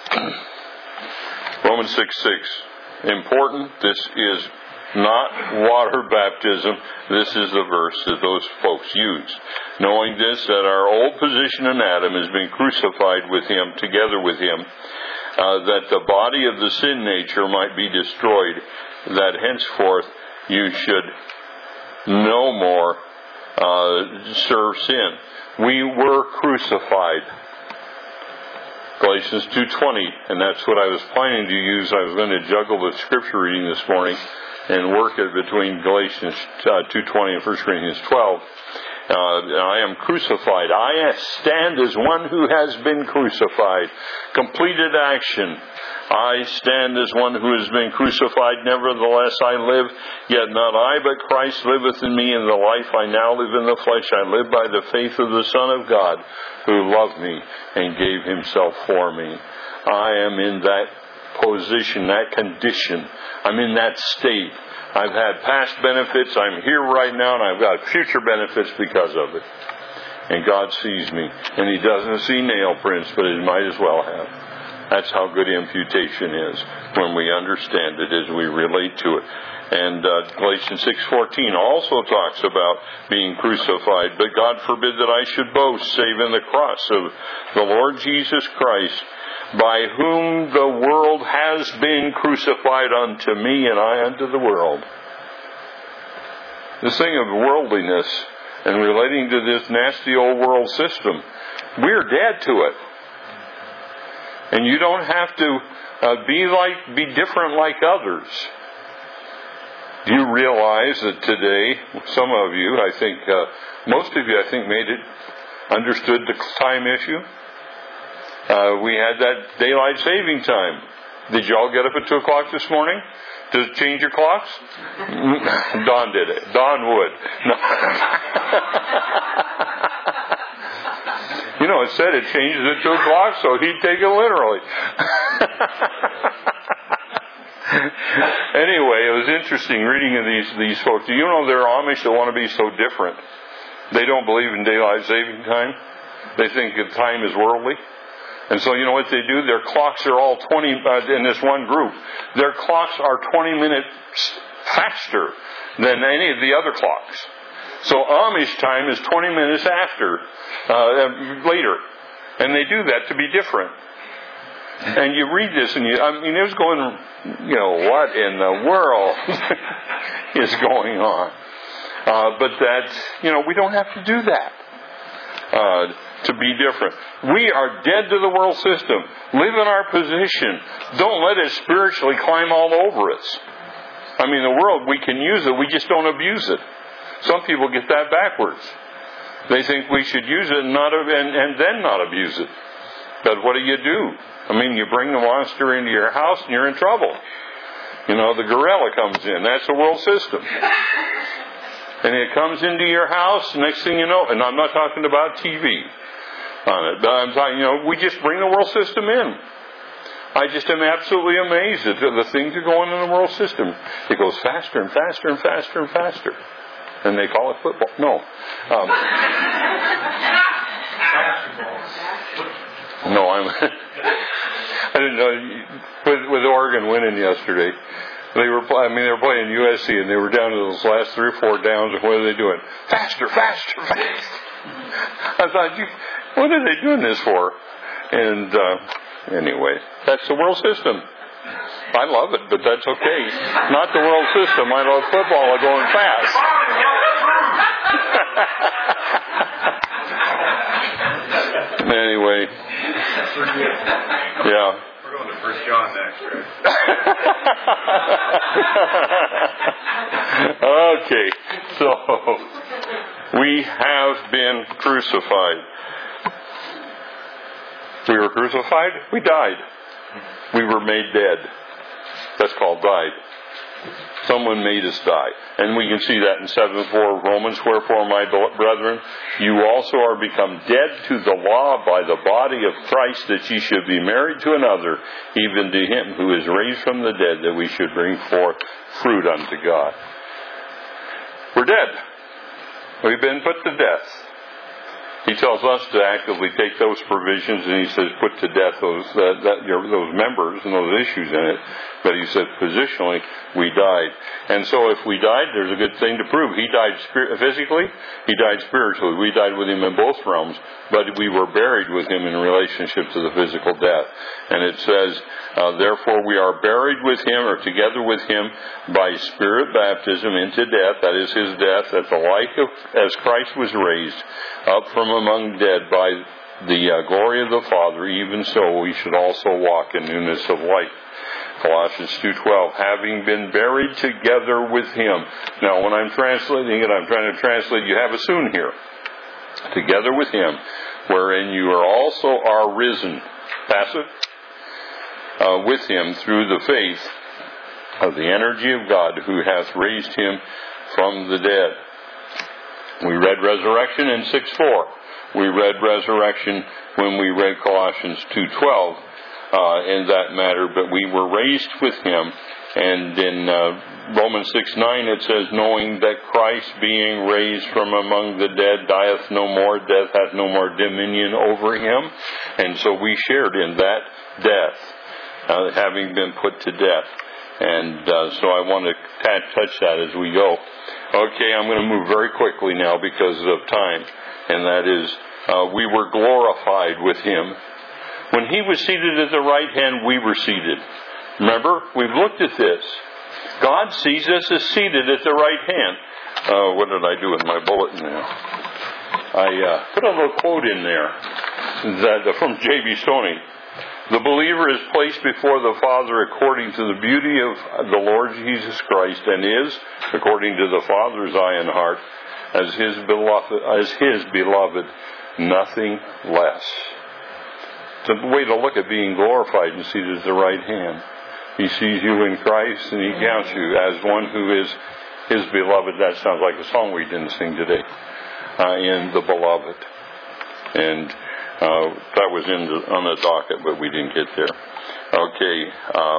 Romans six six. Important. This is not water baptism. This is the verse that those folks use. Knowing this, that our old position in Adam has been crucified with him, together with him, uh, that the body of the sin nature might be destroyed, that henceforth you should no more Uh, serve sin. We were crucified. Galatians two twenty, and that's what I was planning to use. I was going to juggle the scripture reading this morning and work it between Galatians uh, two twenty and First Corinthians twelve. Uh, I am crucified. I stand as one who has been crucified. Completed action. I stand as one who has been crucified. Nevertheless I live, yet not I, but Christ liveth in me. In the life I now live in the flesh, I live by the faith of the Son of God, who loved me and gave himself for me. I am in that position, that condition. I'm in that state. I've had past benefits. I'm here right now, and I've got future benefits because of it. And God sees me. And he doesn't see nail prints, but he might as well have. That's how good imputation is, when we understand it as we relate to it. And uh, Galatians six fourteen also talks about being crucified. But God forbid that I should boast, save in the cross of the Lord Jesus Christ, by whom the world has been crucified unto me, and I unto the world. This thing of worldliness and relating to this nasty old world system, we're dead to it. And you don't have to uh, be like, be different like others. Do you realize that today, some of you, I think, uh, most of you, I think, made it, understood the time issue? Uh, we had that daylight saving time. Did y'all get up at two o'clock this morning to change your clocks? Don did it. Don would. No. You know, it said it changes at two o'clock, so he'd take it literally. Anyway, it was interesting reading of these, these folks. Do you know there are Amish that want to be so different? They don't believe in daylight saving time. They think that time is worldly. And so you know what they do? Their clocks are all twenty, uh, in this one group, their clocks are twenty minutes faster than any of the other clocks. So Amish time is twenty minutes after, uh, later. And they do that to be different. And you read this and you, I mean, it was going, you know, what in the world is going on? Uh, but that, you know, we don't have to do that. Uh, to be different. We are dead to the world system. Live in our position. Don't let it spiritually climb all over us. I mean, the world, we can use it, we just don't abuse it. Some people get that backwards. They think we should use it and, not, and, and then not abuse it. But what do you do? I mean, you bring the monster into your house and you're in trouble. You know, the gorilla comes in. That's the world system. And it comes into your house, next thing you know, and I'm not talking about T V on it, but I'm talking, you know, we just bring the world system in. I just am absolutely amazed at the things that go on in the world system. It goes faster and faster and faster and faster. And they call it football. No. Um, no, I'm... I didn't know. With, with Oregon winning yesterday, they were, I mean, they were playing U S C, and they were down to those last three or four downs, and what are they doing? Faster, faster, faster. I thought, what are they doing this for? And... Uh, Anyway, that's the world system. I love it, but that's okay. Not the world system. I love football going fast. Anyway. Yeah. We're going to First John next, right? Okay. So, we have been crucified. We were crucified. We died. We were made dead. That's called died. Someone made us die. And we can see that in seven four Romans. Wherefore, my brethren, you also are become dead to the law by the body of Christ, that ye should be married to another, even to him who is raised from the dead, that we should bring forth fruit unto God. We're dead. We've been put to death. He tells us to actively take those provisions, and he says put to death those uh, that, your, those members and those issues in it. But he said positionally, we died. And so if we died, there's a good thing to prove. He died spir- physically, he died spiritually. We died with him in both realms, but we were buried with him in relationship to the physical death. And it says, uh, therefore we are buried with him, or together with him, by spirit baptism into death, that is his death, that the like of, as Christ was raised up from among dead by the uh, glory of the Father, even so we should also walk in newness of life. Colossians two twelve, having been buried together with him. Now, when I'm translating it, I'm trying to translate, you have a soon here. Together with him, wherein you are also are risen, passive, uh, with him through the faith of the energy of God, who hath raised him from the dead. We read resurrection in six four. We read resurrection when we read Colossians two twelve uh, in that matter, but we were raised with him. And in uh, Romans six nine it says, knowing that Christ being raised from among the dead dieth no more, death hath no more dominion over him. And so we shared in that death, uh, having been put to death. And uh, so I want to t- touch that as we go. Okay, I'm going to move very quickly now because of time. And that is, uh, we were glorified with him. When he was seated at the right hand, we were seated. Remember, we've looked at this. God sees us as seated at the right hand. Uh, what did I do with my bulletin now? I uh, put a little quote in there that from J B Stoney. The believer is placed before the Father according to the beauty of the Lord Jesus Christ, and is, according to the Father's eye and heart, as his beloved, as his beloved, nothing less. It's a way to look at being glorified and seated at the right hand. He sees you in Christ, and he counts you as one who is his beloved. That sounds like a song we didn't sing today. Uh, in the beloved. And uh, that was in the, on the docket, but we didn't get there. Okay. Um,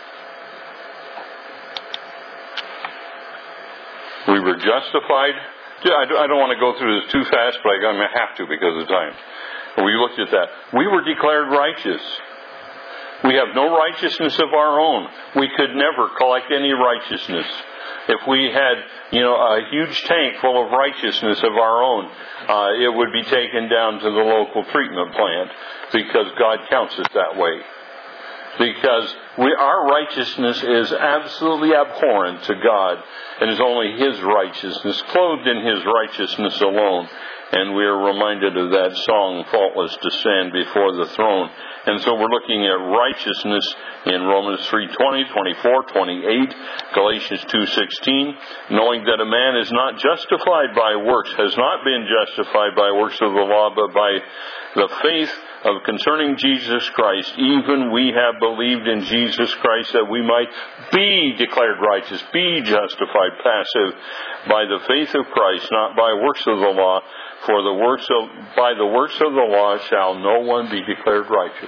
we were justified. Yeah, I don't want to go through this too fast, but I'm going to have to because of time. We looked at that. We were declared righteous. We have no righteousness of our own. We could never collect any righteousness. If we had, you know, a huge tank full of righteousness of our own, uh, it would be taken down to the local treatment plant because God counts it that way. Because we, our righteousness is absolutely abhorrent to God, and is only his righteousness, clothed in his righteousness alone. And we are reminded of that song, faultless to stand before the throne. And so we're looking at righteousness in Romans three twenty, twenty-four, twenty-eight, Galatians two sixteen, knowing that a man is not justified by works, has not been justified by works of the law, but by the faith of concerning Jesus Christ, even we have believed in Jesus Christ that we might be declared righteous, be justified, passive, by the faith of Christ, not by works of the law. For the works of, by the works of the law shall no one be declared righteous.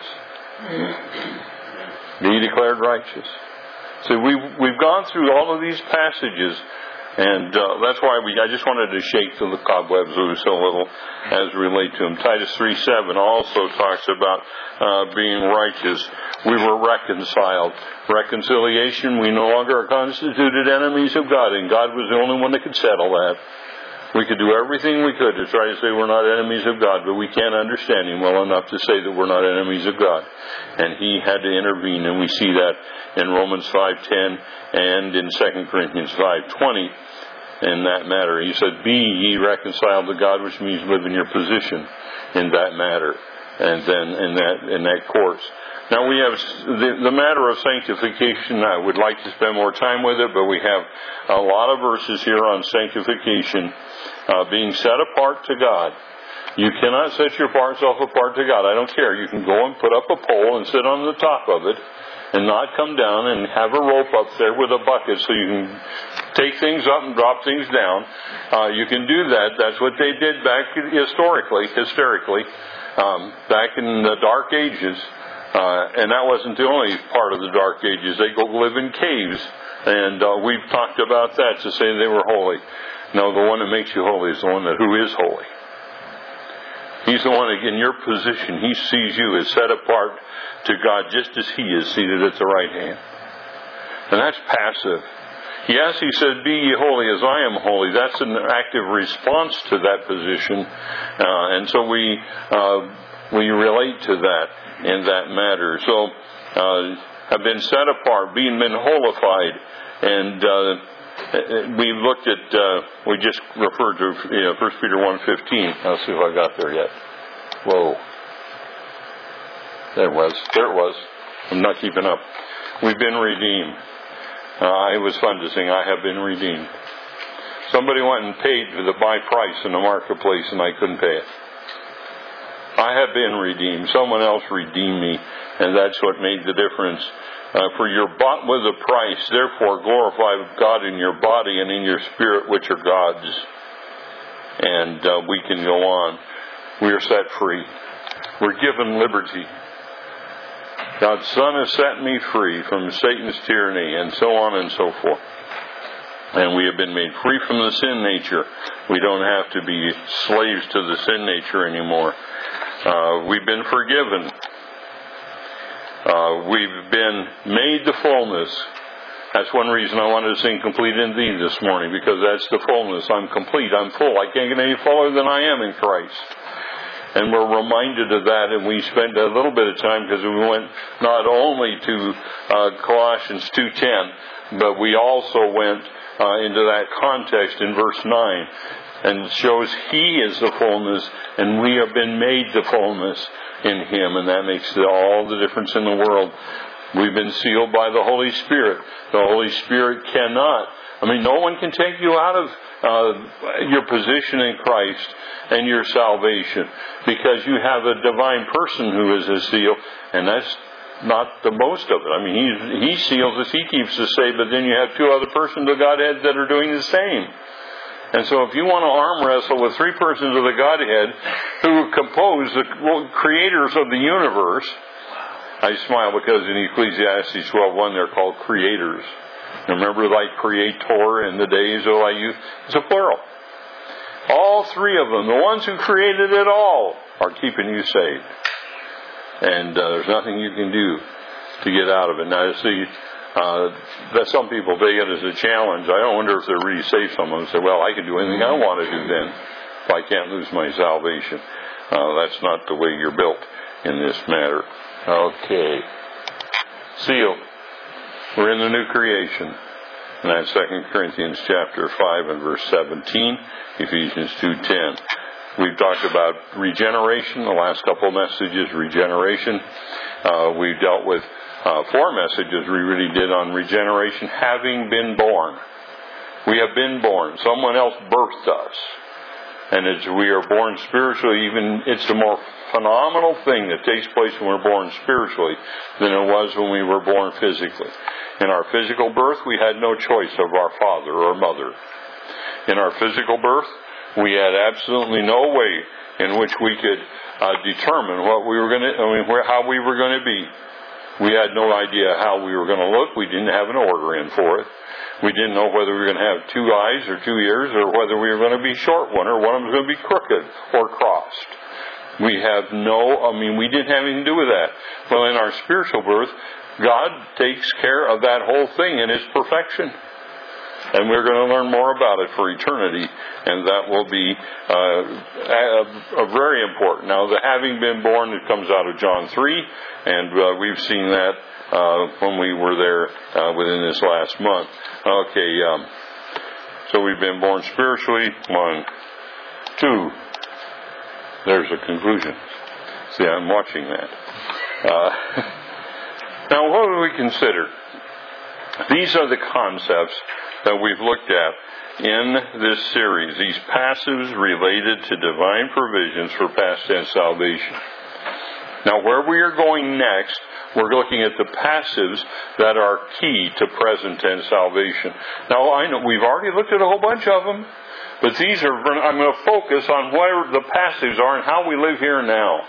Be declared righteous. So we've, we've gone through all of these passages, and uh, that's why we. I just wanted to shake the cobwebs loose a little as relate to them. Titus three seven also talks about uh, being righteous. We were reconciled. Reconciliation, we no longer are constituted enemies of God, and God was the only one that could settle that. We could do everything we could to try to say we're not enemies of God, but we can't understand Him well enough to say that we're not enemies of God. And He had to intervene, and we see that in Romans five ten and in Second Corinthians five twenty. In that matter, He said, "Be ye reconciled to God," which means live in your position in that matter, and then in that in that course. Now we have the, the matter of sanctification. I would like to spend more time with it, but we have a lot of verses here on sanctification, uh, being set apart to God. You cannot set yourself apart to God. I don't care. You can go and put up a pole and sit on the top of it and not come down and have a rope up there with a bucket so you can take things up and drop things down. Uh, you can do that. That's what they did back historically, hysterically, um, back in the Dark Ages. Uh, and that wasn't the only part of the Dark Ages. They go live in caves, and uh, we've talked about that to say they were holy. No, the one that makes you holy is the one that who is holy. He's the one that in your position, He sees you as set apart to God just as He is seated at the right hand. And that's passive. Yes, He said, "Be ye holy as I am holy." That's an active response to that position. Uh, and so we uh, we relate to that in that matter. So, uh, have been set apart, being been holified, and uh, we looked at, uh, we just referred to you know, First Peter one fifteen. Let's see if I got there yet. Whoa. There it was. There it was. I'm not keeping up. We've been redeemed. Uh, it was fun to sing, "I have been redeemed." Somebody went and paid for the buy price in the marketplace, and I couldn't pay it. I have been redeemed. Someone else redeemed me, and that's what made the difference. Uh, for you're bought with a price, therefore glorify God in your body and in your spirit, which are God's. And uh, we can go on. We are set free. We're given liberty. God's Son has set me free from Satan's tyranny, and so on and so forth. And we have been made free from the sin nature. We don't have to be slaves to the sin nature anymore. Uh, we've been forgiven. Uh, we've been made the fullness. That's one reason I wanted to sing "Complete in Thee" this morning, because that's the fullness. I'm complete. I'm full. I can't get any fuller than I am in Christ. And we're reminded of that, and we spent a little bit of time because we went not only to uh, Colossians two ten, but we also went uh, into that context in verse nine. And shows He is the fullness, and we have been made the fullness in Him, and that makes all the difference in the world. We've been sealed by the Holy Spirit. The Holy Spirit cannot, I mean, no one can take you out of uh, your position in Christ and your salvation, because you have a divine person who is a seal, and that's not the most of it. I mean, He, he seals us, He keeps us safe, but then you have two other persons of Godhead that are doing the same. And so if you want to arm wrestle with three persons of the Godhead who compose the creators of the universe, I smile because in Ecclesiastes twelve one they're called creators. Remember, like creator in the days of our youth? It's a plural. All three of them, the ones who created it all, are keeping you saved. And uh, there's nothing you can do to get out of it. Now, see, Uh, that some people take it as a challenge. I don't wonder if they're really saved. Someone say, "Well, I can do anything I want to do then if I can't lose my salvation." Uh, that's not the way you're built in this matter. Okay. Sealed. We're in the new creation. And that's Second Corinthians chapter five and verse seventeen, Ephesians two ten. We've talked about regeneration, the last couple of messages, regeneration. Uh, we've dealt with Uh, four messages we really did on regeneration, having been born. We have been born. Someone else birthed us. And as we are born spiritually, even it's a more phenomenal thing that takes place when we're born spiritually than it was when we were born physically. In our physical birth, we had no choice of our father or mother. In our physical birth, we had absolutely no way in which we could uh, determine what we were going to, I mean, where, how we were going to be. We had no idea how we were going to look. We didn't have an order in for it. We didn't know whether we were going to have two eyes or two ears, or whether we were going to be short one, or one of them was going to be crooked or crossed. We have no, I mean, we didn't have anything to do with that. Well, in our spiritual birth, God takes care of that whole thing in His perfection. And we're going to learn more about it for eternity, and that will be uh, a, a very important. Now, the having been born, it comes out of John three, and uh, we've seen that uh, when we were there uh, within this last month. Okay, um, so we've been born spiritually. One, two. There's a conclusion. See, I'm watching that. Uh, now, what do we consider? These are the concepts that we've looked at in this series, these passives related to divine provisions for past tense salvation. Now, where we are going next, we're looking at the passives that are key to present tense salvation. Now, I know we've already looked at a whole bunch of them, but these are, I'm going to focus on where the passives are and how we live here now.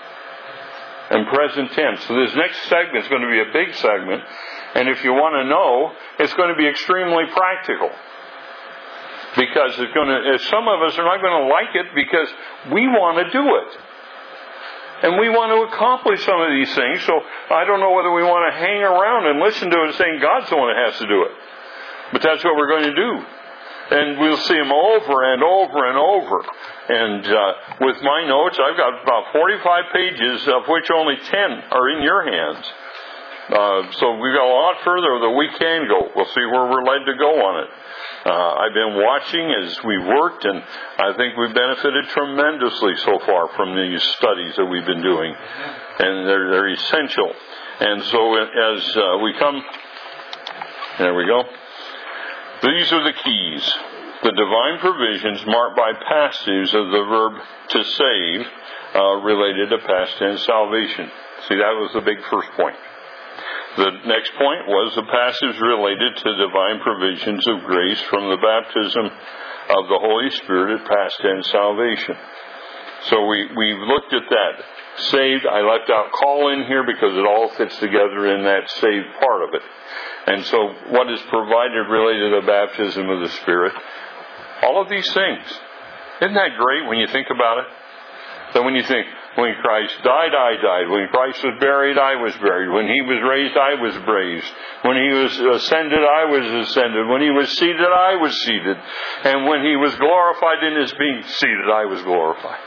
And present tense. So this next segment is going to be a big segment. And if you want to know, it's going to be extremely practical. Because it's going to, some of us are not going to like it because we want to do it. And we want to accomplish some of these things. So I don't know whether we want to hang around and listen to it saying God's the one that has to do it. But that's what we're going to do. And we'll see them over and over and over. And uh, with my notes, I've got about forty-five pages, of which only ten are in your hands. Uh, so we've got a lot further that we can go. We'll see where we're led to go on it. Uh, I've been watching as we've worked, and I think we've benefited tremendously so far from these studies that we've been doing. And they're, they're essential. And so as uh, we come, there we go. These are the keys. The divine provisions marked by passives of the verb to save uh, related to past tense salvation. See, that was the big first point. The next point was the passives related to divine provisions of grace from the baptism of the Holy Spirit at past tense salvation. So we, we've looked at that. Saved, I left out call in here because it all fits together in that saved part of it. And so what is provided related to the baptism of the Spirit? All of these things. Isn't that great when you think about it? That when you think, when Christ died, I died. When Christ was buried, I was buried. When He was raised, I was raised. When He was ascended, I was ascended. When He was seated, I was seated. And when He was glorified in His being seated, I was glorified.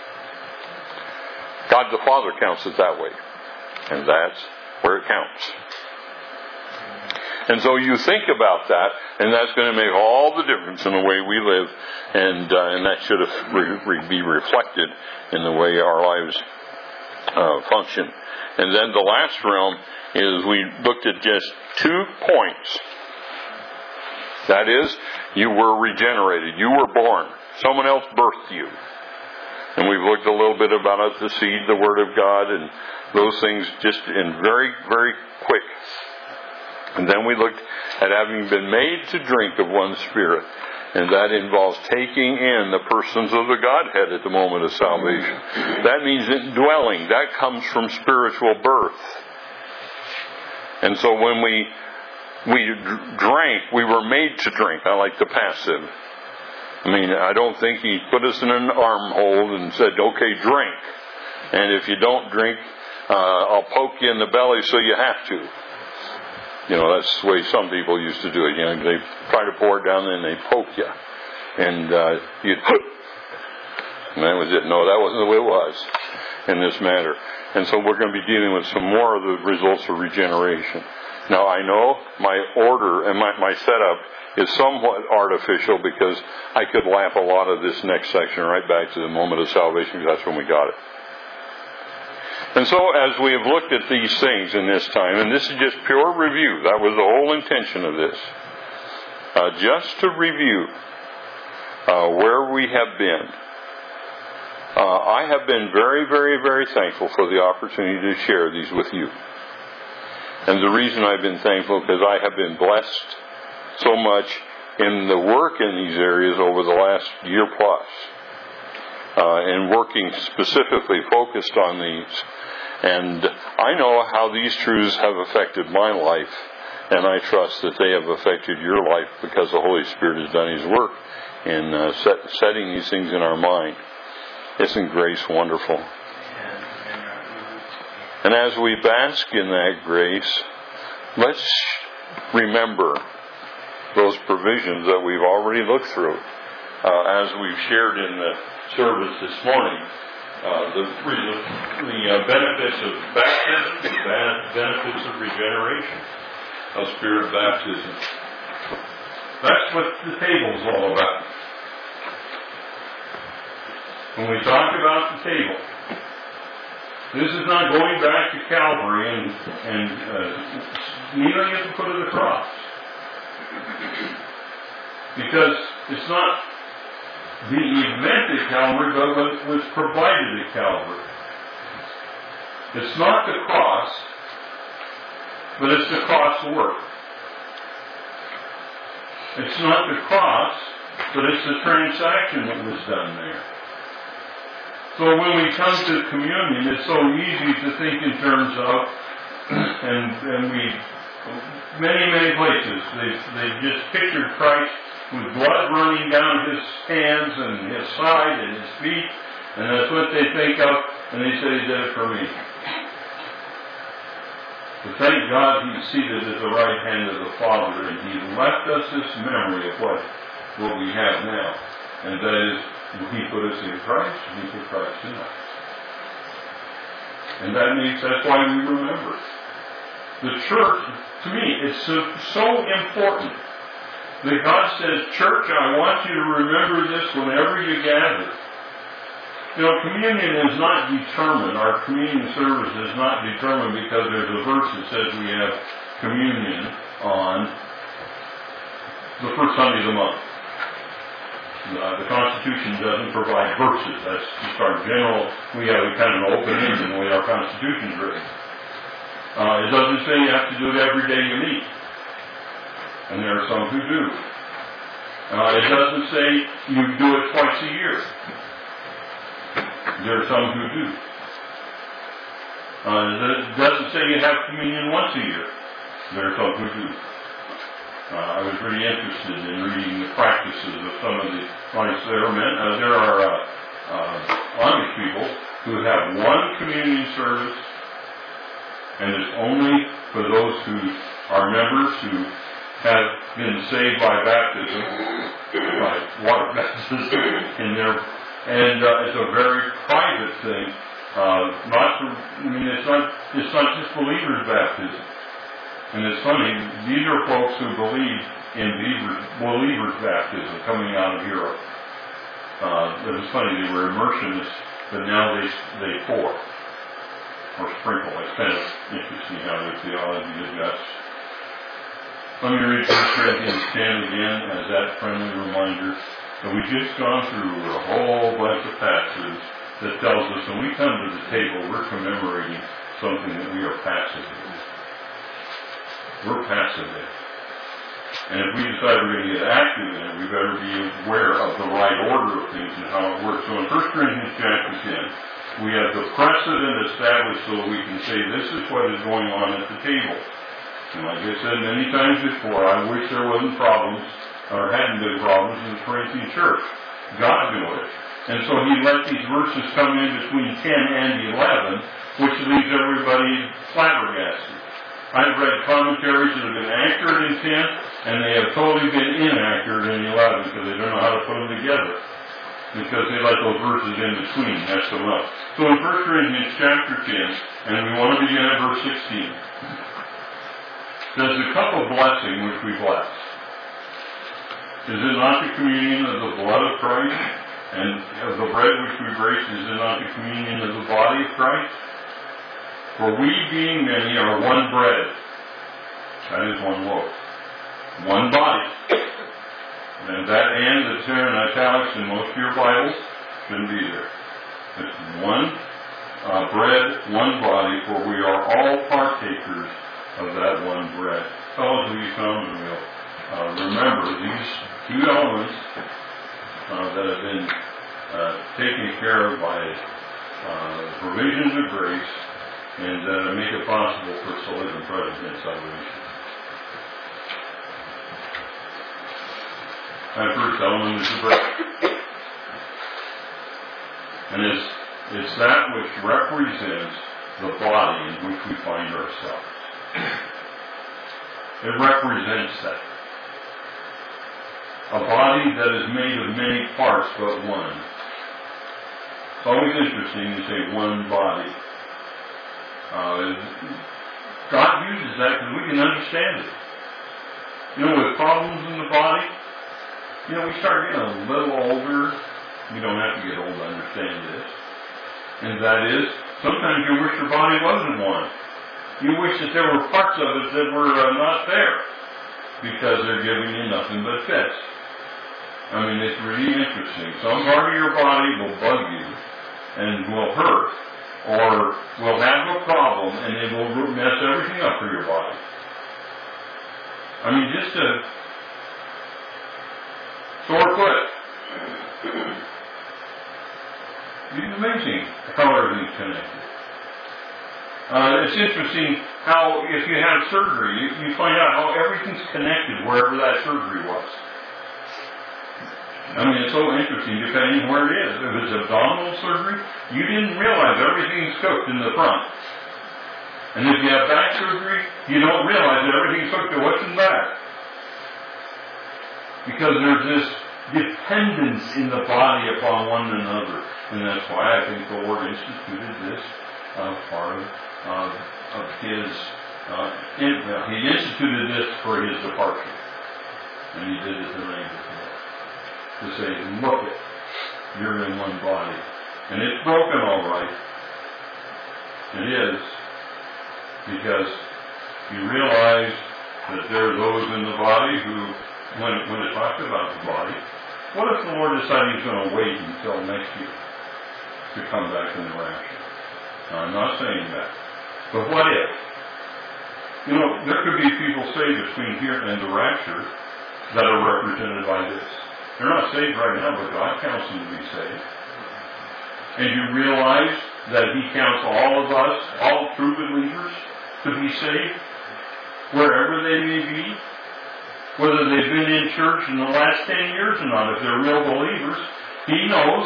God the Father counts it that way. And that's where it counts. And so you think about that, and that's going to make all the difference in the way we live, and uh, and that should re- re- be reflected in the way our lives uh, function. And then the last realm is we looked at just two points. That is, you were regenerated. You were born. Someone else birthed you. And we've looked a little bit about the seed, the Word of God, and those things just in very, very quick. And then we looked at having been made to drink of one Spirit. And that involves taking in the persons of the Godhead at the moment of salvation. That means indwelling. That comes from spiritual birth. And so when we we drank, we were made to drink. I like the passive. I mean, I don't think He put us in an armhole and said, okay, drink. And if you don't drink, uh, I'll poke you in the belly so you have to. You know, that's the way some people used to do it. You know, they try to pour it down and they poke you. And uh, you'd, and that was it. No, that wasn't the way it was in this matter. And so we're going to be dealing with some more of the results of regeneration. Now, I know my order and my, my setup is somewhat artificial because I could lap a lot of this next section right back to the moment of salvation because that's when we got it. And so as we have looked at these things in this time, and this is just pure review, that was the whole intention of this, uh, just to review uh, where we have been, uh, I have been very, very, very thankful for the opportunity to share these with you. And the reason I've been thankful is because I have been blessed so much in the work in these areas over the last year plus, uh, and working specifically focused on these. And I know how these truths have affected my life, and I trust that they have affected your life because the Holy Spirit has done His work in uh, set, setting these things in our mind. Isn't grace wonderful? And as we bask in that grace, let's remember those provisions that we've already looked through. Uh, as we've shared in the service this morning, uh, the, the, the uh, benefits of baptism, the benefits of regeneration, of spirit baptism. That's what the table's all about. When we talk about the table, this is not going back to Calvary and, and uh, kneeling at the foot of the cross. Because it's not the event at Calvary, but what was provided at Calvary. It's not the cross, but it's the cross work. It's not the cross, but it's the transaction that was done there. So when we come to communion, it's so easy to think in terms of, and, and we, many, many places, they they just pictured Christ with blood running down His hands and His side and His feet, and that's what they think of, and they say He did it for me. But thank God He's seated at the right hand of the Father, and He left us this memory of what, what we have now, and that is, He put us in Christ, and He put Christ in us. And that means that's why we remember. The church, to me, is so, so important that God says, church, I want you to remember this whenever you gather. You know, communion is not determined. Our communion service is not determined because there's a verse that says we have communion on the first Sunday of the month. Uh, the Constitution doesn't provide verses. That's just our general, we have a kind of an open end in the way our Constitution's written. Uh, it doesn't say you have to do it every day you meet. And there are some who do. Uh, it doesn't say you do it twice a year. There are some who do. Uh, it doesn't say you have communion once a year. There are some who do. Uh, I was really interested in reading the practices of some of the lights there. Uh, there are uh, uh, Amish people who have one communion service, and it's only for those who are members who have been saved by baptism, by water baptism, in their, and uh, it's a very private thing. Uh, not for, I mean, it's not, it's not just believers' baptism. And it's funny, these are folks who believe in believers, believers' baptism coming out of Europe. Uh, it was funny, they were immersionists, but now they they pour or sprinkle. It's kind of interesting how their theology adjusts. Let me read First Corinthians ten again as that friendly reminder. And we've just gone through a whole bunch of passages that tells us when we come to the table, we're commemorating something that we are passive in. We're passive in. And if we decide we're going to get active in it, we better be aware of the right order of things and how it works. So in First Corinthians chapter ten, we have the precedent established so we can say this is what is going on at the table. And like I said many times before, I wish there wasn't problems, or hadn't been problems in the Corinthian church. God knew it. And so He let these verses come in between ten and eleven, which leaves everybody flabbergasted. I've read commentaries that have been accurate in ten, and they have totally been inaccurate in eleven because they don't know how to put them together. Because they let those verses in between mess them up. So in First Corinthians chapter ten, and we want to begin at verse sixteen, does the cup of blessing which we bless, is it not the communion of the blood of Christ? And of the bread which we break, is it not the communion of the body of Christ? For we, being many, are one bread. That is one loaf. One body. And that and that's there in italics in most of your Bibles shouldn't be there. It's one uh, bread, one body, for we are all partakers of that one bread. Fellows, will you come and we'll uh, remember these two elements uh, that have been uh, taken care of by uh, provisions of grace and uh, make it possible for us to live in present and salvation. That first element is the bread. And it's, it's that which represents the body in which we find ourselves. It represents that. A body that is made of many parts but one. It's always interesting to say one body. Uh, God uses that because we can understand it. You know, with problems in the body, you know, we start getting a little older. We don't have to get old to understand this. And that is, sometimes you wish your body wasn't one. You wish that there were parts of it that were uh, not there because they're giving you nothing but fits. I mean, it's really interesting. Some part of your body will bug you and will hurt or will have a problem and it will mess everything up for your body. I mean, just a sore foot. It's amazing how everything's connected. Uh, it's interesting how, if you have surgery, you, you find out how everything's connected wherever that surgery was. I mean, it's so interesting depending where it is. If it's abdominal surgery, you didn't realize everything's cooked in the front. And if you have back surgery, you don't realize that everything's hooked to what's in back. Because there's this dependence in the body upon one another. And that's why I think the Lord instituted this uh, part of, uh, of His, uh, in, uh, He instituted this for His departure. And He did it tonight to say, look it, you're in one body. And it's broken all right. It is. Because you realize that there are those in the body who, when, when it talks about the body, what if the Lord decided He's going to wait until next year to come back in the rapture? Now, I'm not saying that. But what if? You know, there could be people saved between here and the rapture that are represented by this. They're not saved right now, but God counts them to be saved. And you realize that He counts all of us, all true believers, to be saved, wherever they may be, whether they've been in church in the last ten years or not. If they're real believers, He knows.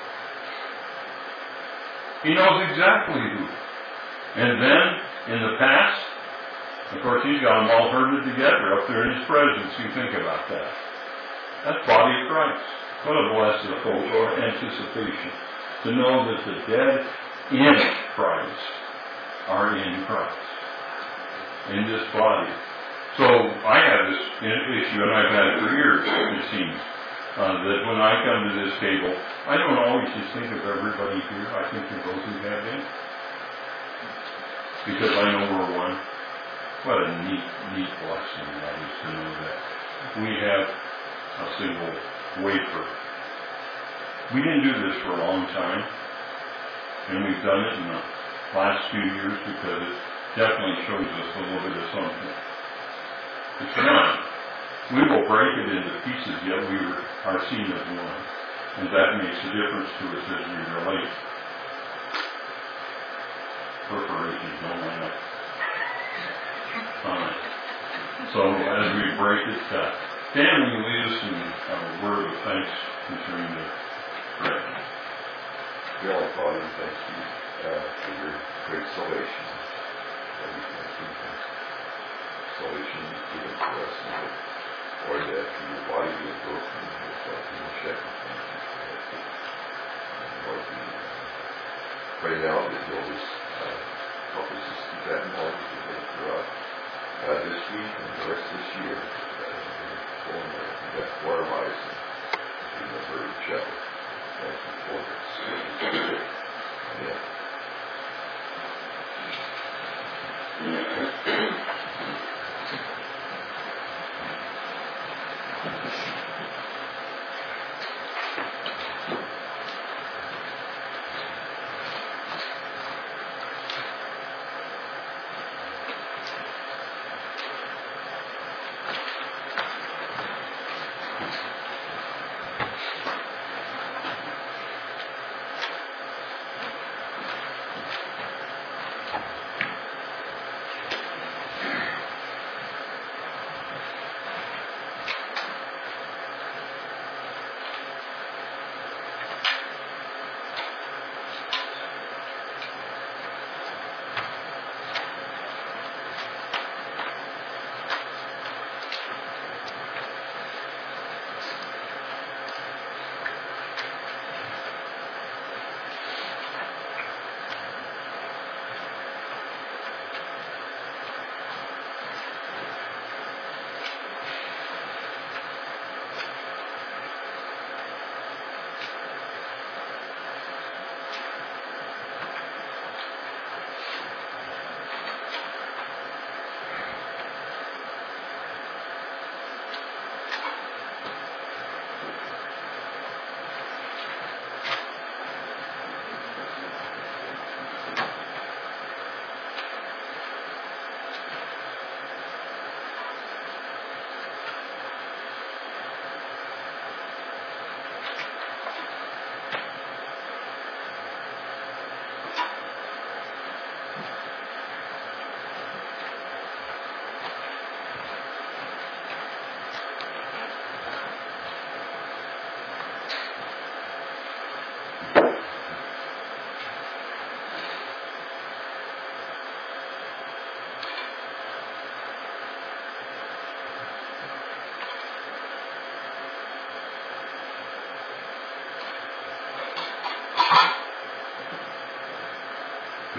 He knows exactly who. And then, in the past, of course, He's got them all herded together up there in His presence. You think about that. That's body of Christ. What a blessed hope or anticipation to know that the dead in Christ are in Christ, in this body. So I have this issue, and I've had it for years, it seems, uh, that when I come to this table, I don't always just think of everybody here. I think of those who have been. Because I know we're one. What a neat, neat blessing that is to know that we have a single wafer. We didn't do this for a long time, and we've done it in the last few years because it definitely shows us a little bit of something. It's not. We will break it into pieces, yet we are seen as one. And that makes a difference to us as we relate. Perforations don't line up. Fine. So as we break it, uh, Dan, will you lead us in a word of thanks concerning the bread? Dear Father, thank you uh, for your great salvation. Salvation is given to us, and Lord, that your body was broken, your blood was shed. Lord, we pray now that you'll just uh, help us to keep that in mind throughout uh, this week and the rest of this year. Uh, going there, we got for our lives and remember each other. Thank you for this. Amen.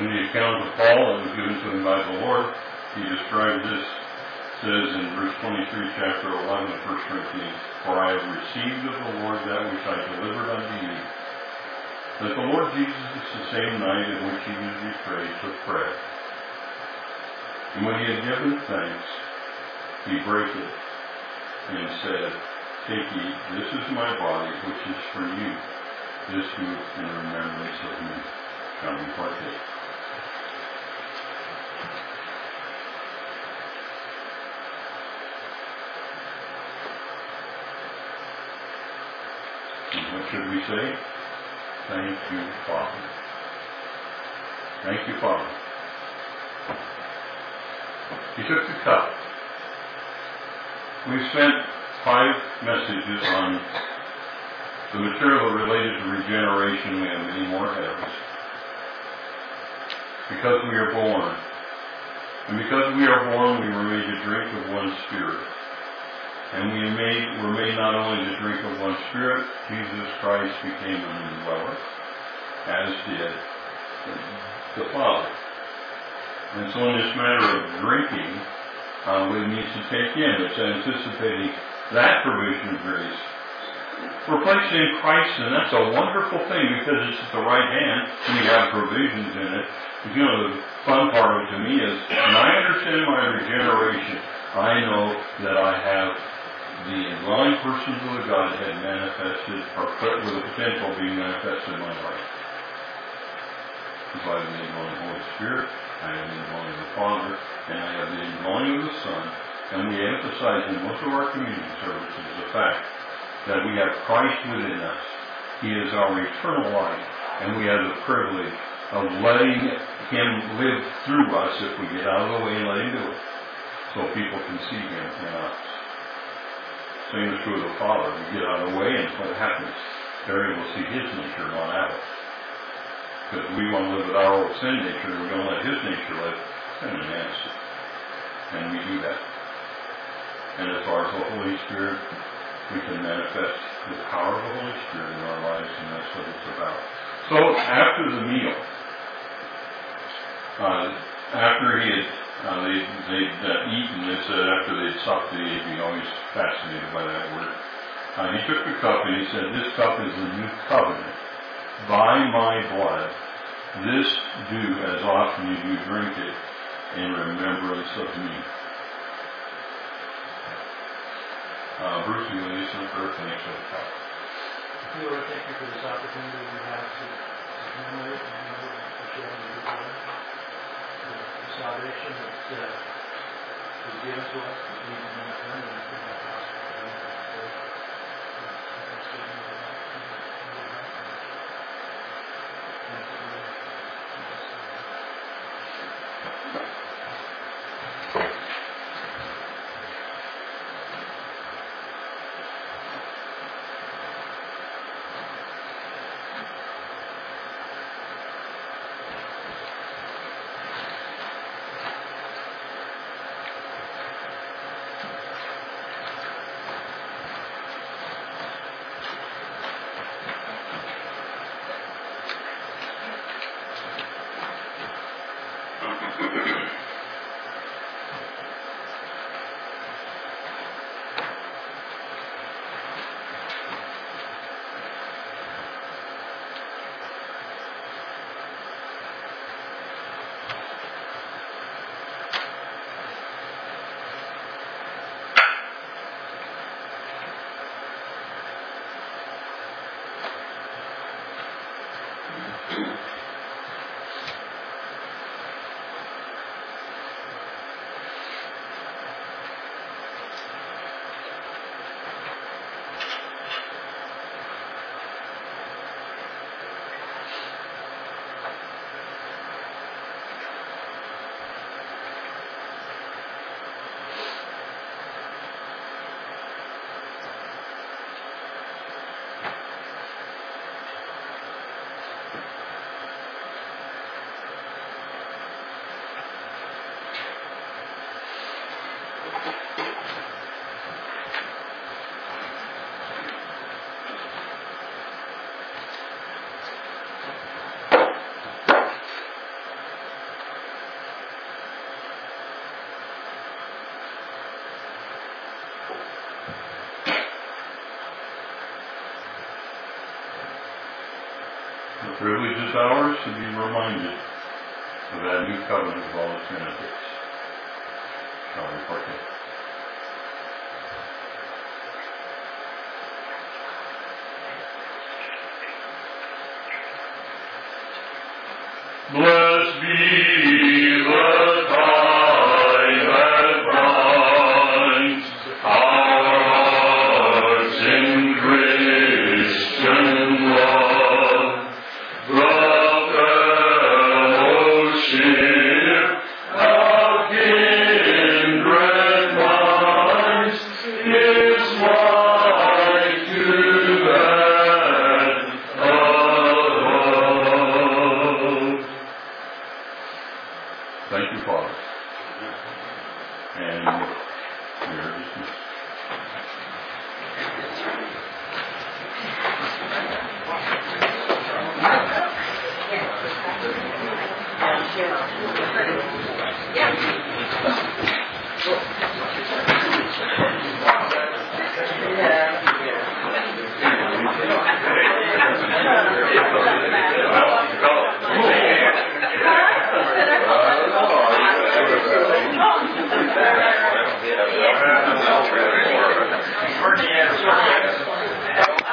In the account of Paul that was given to him by the Lord, he described this, says in verse twenty-three, chapter eleven of First Corinthians, "For I have received of the Lord that which I delivered unto you, that the Lord Jesus, the same night in which he was betrayed, took bread. And when he had given thanks, he brake it, and said, Take, eat, this is my body, which is for you. This do in remembrance of me." Shall we partake? And what should we say? Thank you, Father. Thank you, Father. He took the cup. We've spent five messages on the material related to regeneration. We have many more ahead of us. Because we are born. And because we are born, we were made to drink of one Spirit. And we made, were made not only to drink of one Spirit, Jesus Christ became an indweller, as did the Father. And so in this matter of drinking, uh, we need to take in, it's anticipating that provision of grace. We're placed in Christ, and that's a wonderful thing because it's at the right hand, and you have provisions in it. But you know, the fun part of it to me is, when I understand my regeneration, I know that I have the indwelling persons of the Godhead manifested, or with the potential of being manifested in my life. Because I have the indwelling Holy Spirit, I have the indwelling of the Father, and I have the indwelling of the Son. And we emphasize in most of our community services the fact that we have Christ within us. He is our eternal life, and we have the privilege of letting Him live through us if we get out of the way and let Him do it, so people can see Him in us. Same is true of the Father. We get out of the way, and what happens? They're able to see His nature, not ours. Because we want to live with our old sin nature, and we're going to let His nature live, and enhance it. And we do that. And as far as the Holy Spirit, we can manifest the power of the Holy Spirit in our lives, and that's what it's about. So after the meal, uh, after he had uh, they, they'd uh, eaten, it said after they'd supped, they'd be always fascinated by that word. Uh, he took the cup and he said, "This cup is the new covenant by my blood. This do as often as you drink it in remembrance of me." Uh, Bruce, you will use some prayer thanks for the cup. Lord, thank you for this opportunity we have to commemorate and remember the sharing of your blood, the salvation that uh, was given to us, that we can return and we can have possible to live our faith. Thank you, Lord. The privilege is ours to be reminded of that new covenant with all its benefits. Shall we partake? Blessed be the tie that binds our hearts in Christian love, the fellowship of kindred minds is like to that of love. Thank you, Father. And we are dismissed. Yeah.